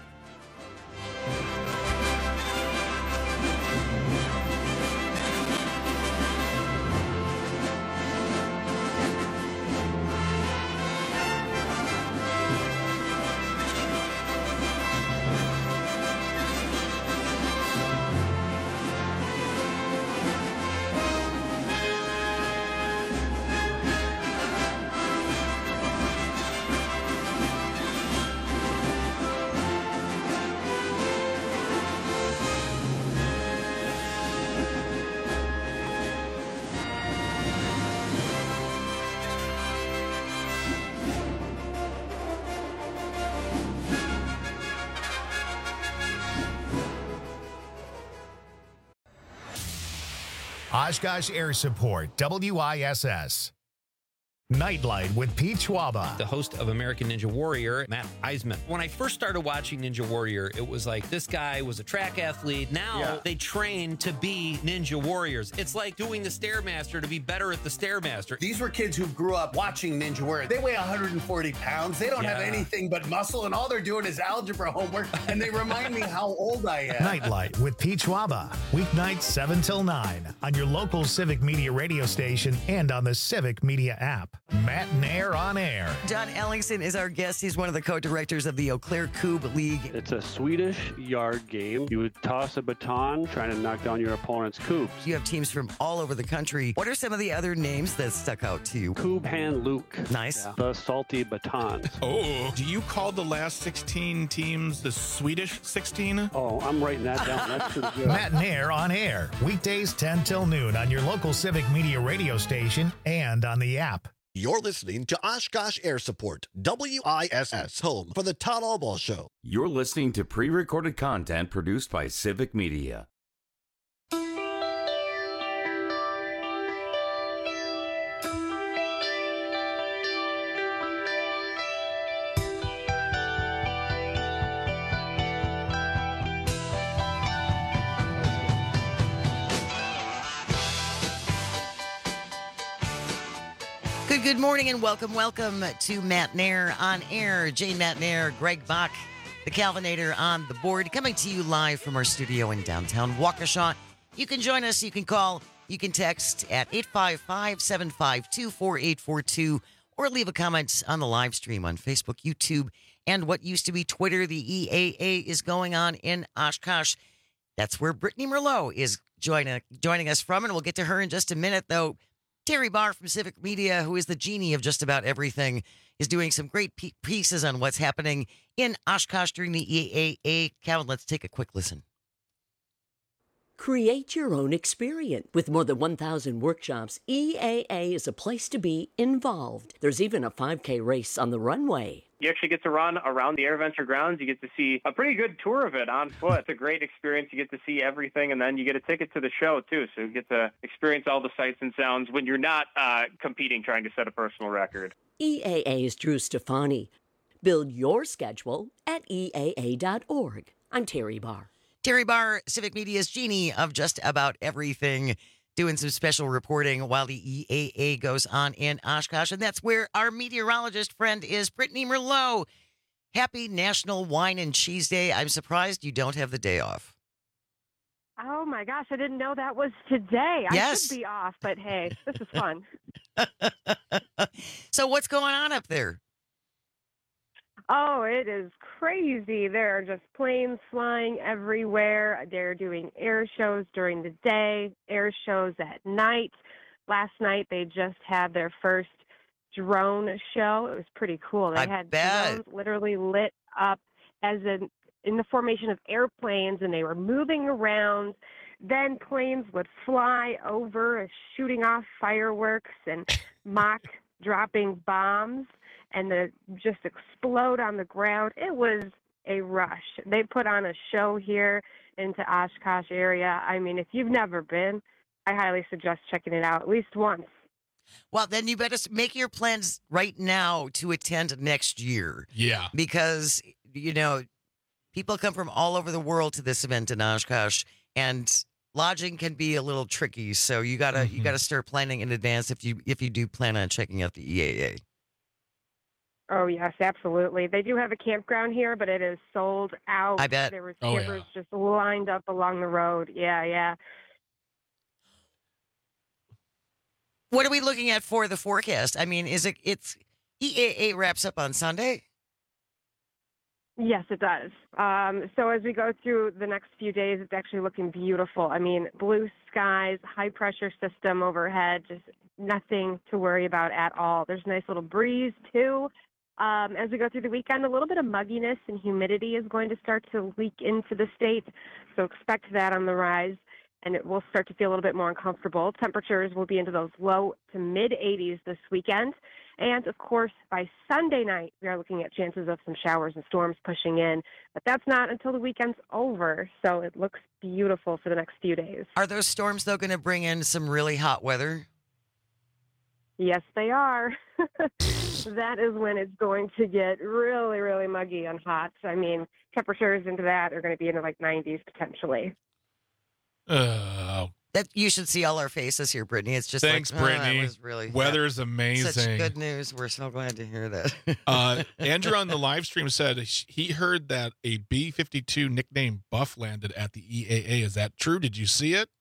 Oshkosh Air Support, W I S S. Nightlight with Pete Schwaba. The host of American Ninja Warrior, Matt Eisman. When I first started watching Ninja Warrior, it was like this guy was a track athlete. Now Yeah. they train to be Ninja Warriors. It's like doing the Stairmaster to be better at the Stairmaster. These were kids who grew up watching Ninja Warrior. They weigh one hundred forty pounds. They don't have Yeah. anything but muscle, and all they're doing is algebra homework, and they remind me how old I am. Nightlight with Pete Schwaba. Weeknights seven till nine on your local Civic Media radio station and on the Civic Media app. Matt Nair on air. John Ellingson is our guest. He's one of the co-directors of the Eau Claire Cube League. It's a Swedish yard game. You would toss a baton trying to knock down your opponent's cubes. You have teams from all over the country. What are some of the other names that stuck out to you? Cube Hand Luke. Nice. Yeah. The Salty Baton. Oh, do you call the last sixteen teams the Swedish sixteen? Oh, I'm writing that down. That's pretty good. Matt Nair on air. Weekdays ten till noon on your local Civic Media radio station and on the app. You're listening to Oshkosh Air Support, W I S S, home for the Todd Allball Show. You're listening to pre-recorded content produced by Civic Media. Good, good morning and welcome, welcome to Matt Nair on air. Jane Matt Nair, Greg Bach, the Calvinator on the board, coming to you live from our studio in downtown Waukesha. You can join us, you can call, you can text at eight five five, seven five two, four eight four two or leave a comment on the live stream on Facebook, YouTube, and what used to be Twitter. The E A A is going on in Oshkosh. That's where Brittany Merlot is joining, joining us from, and we'll get to her in just a minute, though. Terry Barr from Civic Media, who is the genie of just about everything, is doing some great pe- pieces on what's happening in Oshkosh during the E A A. Calvin, let's take a quick listen. Create your own experience. With more than one thousand workshops, E A A is a place to be involved. There's even a five K race on the runway. You actually get to run around the AirVenture grounds. You get to see a pretty good tour of it on foot. It's a great experience. You get to see everything, and then you get a ticket to the show, too. So you get to experience all the sights and sounds when you're not uh, competing, trying to set a personal record. E A A's Drew Stefani. Build your schedule at E A A dot org. I'm Terry Barr. Terry Barr, Civic Media's genie of just about everything, doing some special reporting while the E A A goes on in Oshkosh. And that's where our meteorologist friend is, Brittany Merlot. Happy National Wine and Cheese Day. I'm surprised you don't have the day off. Oh, my gosh. I didn't know that was today. I Yes. should be off, but hey, this is fun. So what's going on up there? Oh, it is crazy. There are just planes flying everywhere. They're doing air shows during the day, air shows at night. Last night, they just had their first drone show. It was pretty cool. They I had bet. drones literally lit up as in, in the formation of airplanes, and they were moving around. Then planes would fly over, shooting off fireworks and mock dropping bombs, and the just explode on the ground. It was a rush. They put on a show here into Oshkosh area. I mean, if you've never been, I highly suggest checking it out at least once. Well, then you better s- make your plans right now to attend next year. Yeah. Because, you know, people come from all over the world to this event in Oshkosh, and lodging can be a little tricky. So you gotta Mm-hmm. you gotta start planning in advance if you if you do plan on checking out the E A A. Oh, yes, absolutely. They do have a campground here, but it is sold out. I bet. There were Oh, campers just lined up along the road. Yeah, yeah. What are we looking at for the forecast? I mean, is it it's E A A wraps up on Sunday? Yes, it does. Um, so as we go through the next few days, it's actually looking beautiful. I mean, blue skies, high pressure system overhead, just nothing to worry about at all. There's a nice little breeze too. Um, as we go through the weekend, a little bit of mugginess and humidity is going to start to leak into the state. So expect that on the rise, and it will start to feel a little bit more uncomfortable. Temperatures will be into those low to mid eighties this weekend. And, of course, by Sunday night, we are looking at chances of some showers and storms pushing in. But that's not until the weekend's over, so it looks beautiful for the next few days. Are those storms, though, going to bring in some really hot weather? Yes, they are. That is when it's going to get really, really muggy and hot. I mean, temperatures into that are going to be in the like nineties potentially. Oh. That you should see all our faces here, Brittany. It's just Thanks, like, oh, that Brittany. was really Weather's yeah, amazing. Such good news. We're so glad to hear that. uh, Andrew on the live stream said he heard that a B fifty-two nicknamed Buff landed at the E A A. Is that true? Did you see it?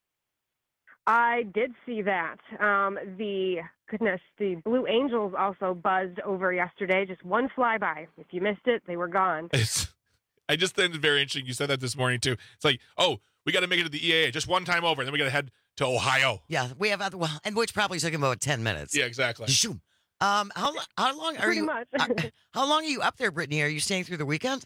I did see that. Um, the goodness, the Blue Angels also buzzed over yesterday. Just one flyby. If you missed it, they were gone. It's, I just think it's very interesting. You said that this morning too. It's like, oh, we got to make it to the E A A just one time over, and then we got to head to Ohio. Yeah, we have other, well, and which probably took him about ten minutes. Yeah, exactly. Zoom. Um, how how long are Pretty you? much. uh, how long are you up there, Brittany? Are you staying through the weekend?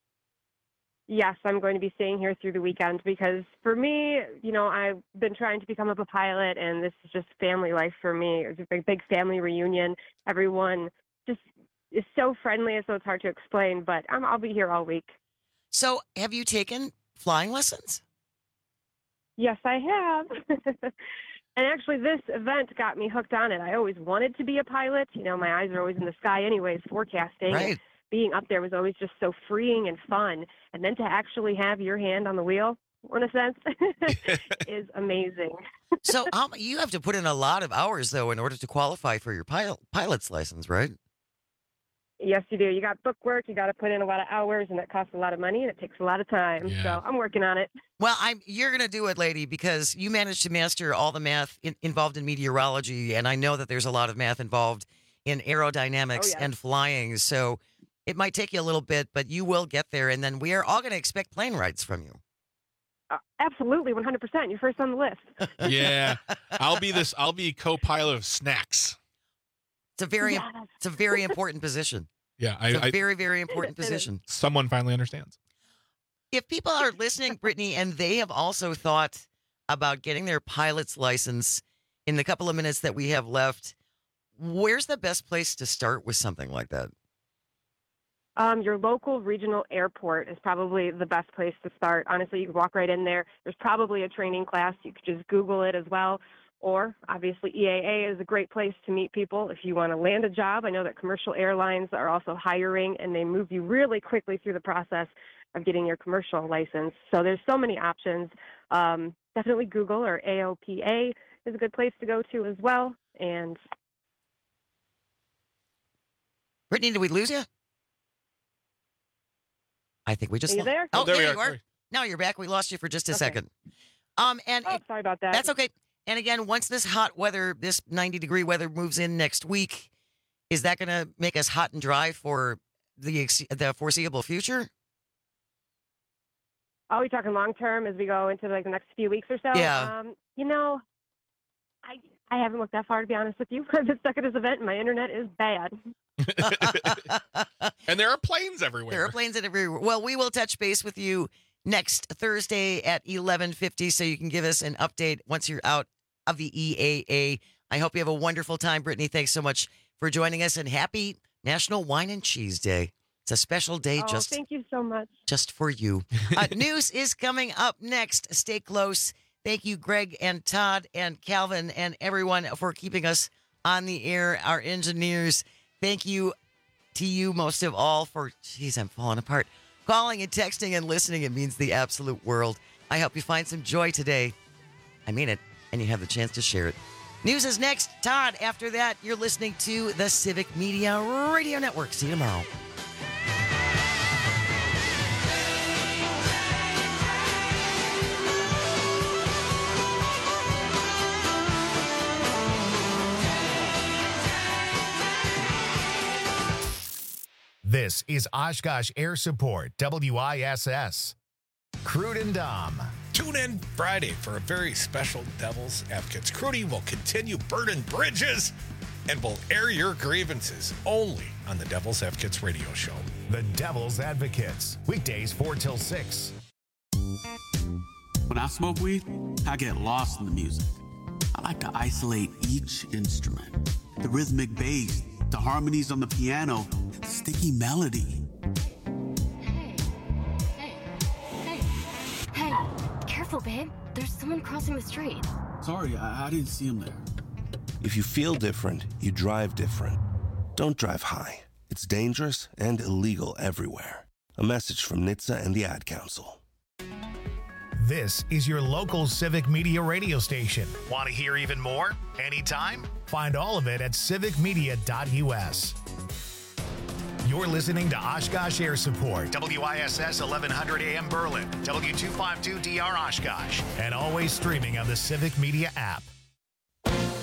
Yes, I'm going to be staying here through the weekend because for me, you know, I've been trying to become a pilot, and this is just family life for me. It's a big, big family reunion. Everyone just is so friendly, so it's hard to explain, but I'm, I'll be here all week. So have you taken flying lessons? Yes, I have. And actually, this event got me hooked on it. I always wanted to be a pilot. You know, my eyes are always in the sky anyways, forecasting. Right. Being up there was always just so freeing and fun. And then to actually have your hand on the wheel, in a sense, is amazing. So um, you have to put in a lot of hours, though, in order to qualify for your pilot pilot's license, right? Yes, you do. You got book work. You got to put in a lot of hours, and it costs a lot of money, and it takes a lot of time. Yeah. So I'm working on it. Well, I'm. You're going to do it, lady, because you managed to master all the math in, involved in meteorology, and I know that there's a lot of math involved in aerodynamics Oh, yes. and flying. So it might take you a little bit, but you will get there, and then we are all going to expect plane rides from you. Uh, absolutely, one hundred percent. You're first on the list. Yeah, I'll be this. I'll be co-pilot of snacks. It's a very, Yes. it's a very important position. Yeah, I, It's a I very, very important It is. position. someone finally understands. If people are listening, Brittany, and they have also thought about getting their pilot's license in the couple of minutes that we have left, where's the best place to start with something like that? Um, your local regional airport is probably the best place to start. Honestly, you can walk right in there. There's probably a training class. You could just Google it as well. Or obviously E A A is a great place to meet people if you want to land a job. I know that commercial airlines are also hiring, and they move you really quickly through the process of getting your commercial license. So there's so many options. Um, definitely Google or A O P A is a good place to go to as well. And Brittany, did we lose you? I think we just Are you lo- there? Oh, Oh, there there, we you are. are. Now you're back. We lost you for just a Okay. second. Um, and oh, it- sorry about that. that's okay. And again, once this hot weather, this ninety degree weather moves in next week, is that going to make us hot and dry for the ex- the foreseeable future? Are we talking long term as we go into like the next few weeks or so? Yeah. Um, you know, I I haven't looked that far to be honest with you. I've been stuck at this event and my internet is bad. And there are planes everywhere. There are planes in everywhere. Well, we will touch base with you next Thursday at eleven fifty, so you can give us an update once you're out of the E A A. I hope you have a wonderful time, Brittany. Thanks so much for joining us, and happy National Wine and Cheese Day. It's a special day Oh, just thank you so much. just for you. Uh, news is coming up next. Stay close. Thank you, Greg and Todd and Calvin and everyone for keeping us on the air. Our engineers, thank you to you most of all for, geez, I'm falling apart. Calling and texting and listening. It means the absolute world. I hope you find some joy today. I mean it, and you have the chance to share it. News is next. Todd, after that, you're listening to the Civic Media Radio Network. See you tomorrow. This is Oshkosh Air Support, W I S S. Crude and Dom. Tune in Friday for a very special Devil's Advocates. Crudy will continue burning bridges and will air your grievances only on the Devil's Advocates radio show. The Devil's Advocates. Weekdays four till six. When I smoke weed, I get lost in the music. I like to isolate each instrument. The rhythmic bass, the harmonies on the piano, the sticky melody. Hey, careful, babe. There's someone crossing the street. Sorry, I, I didn't see him there. If you feel different, you drive different. Don't drive high. It's dangerous and illegal everywhere. A message from N H T S A and the Ad Council. This is your local Civic Media radio station. Want to hear even more? Anytime? Find all of it at civic media dot U S. You're listening to Oshkosh Air Support, W I S S eleven hundred A M Berlin, W two fifty-two D R Oshkosh, and always streaming on the Civic Media app.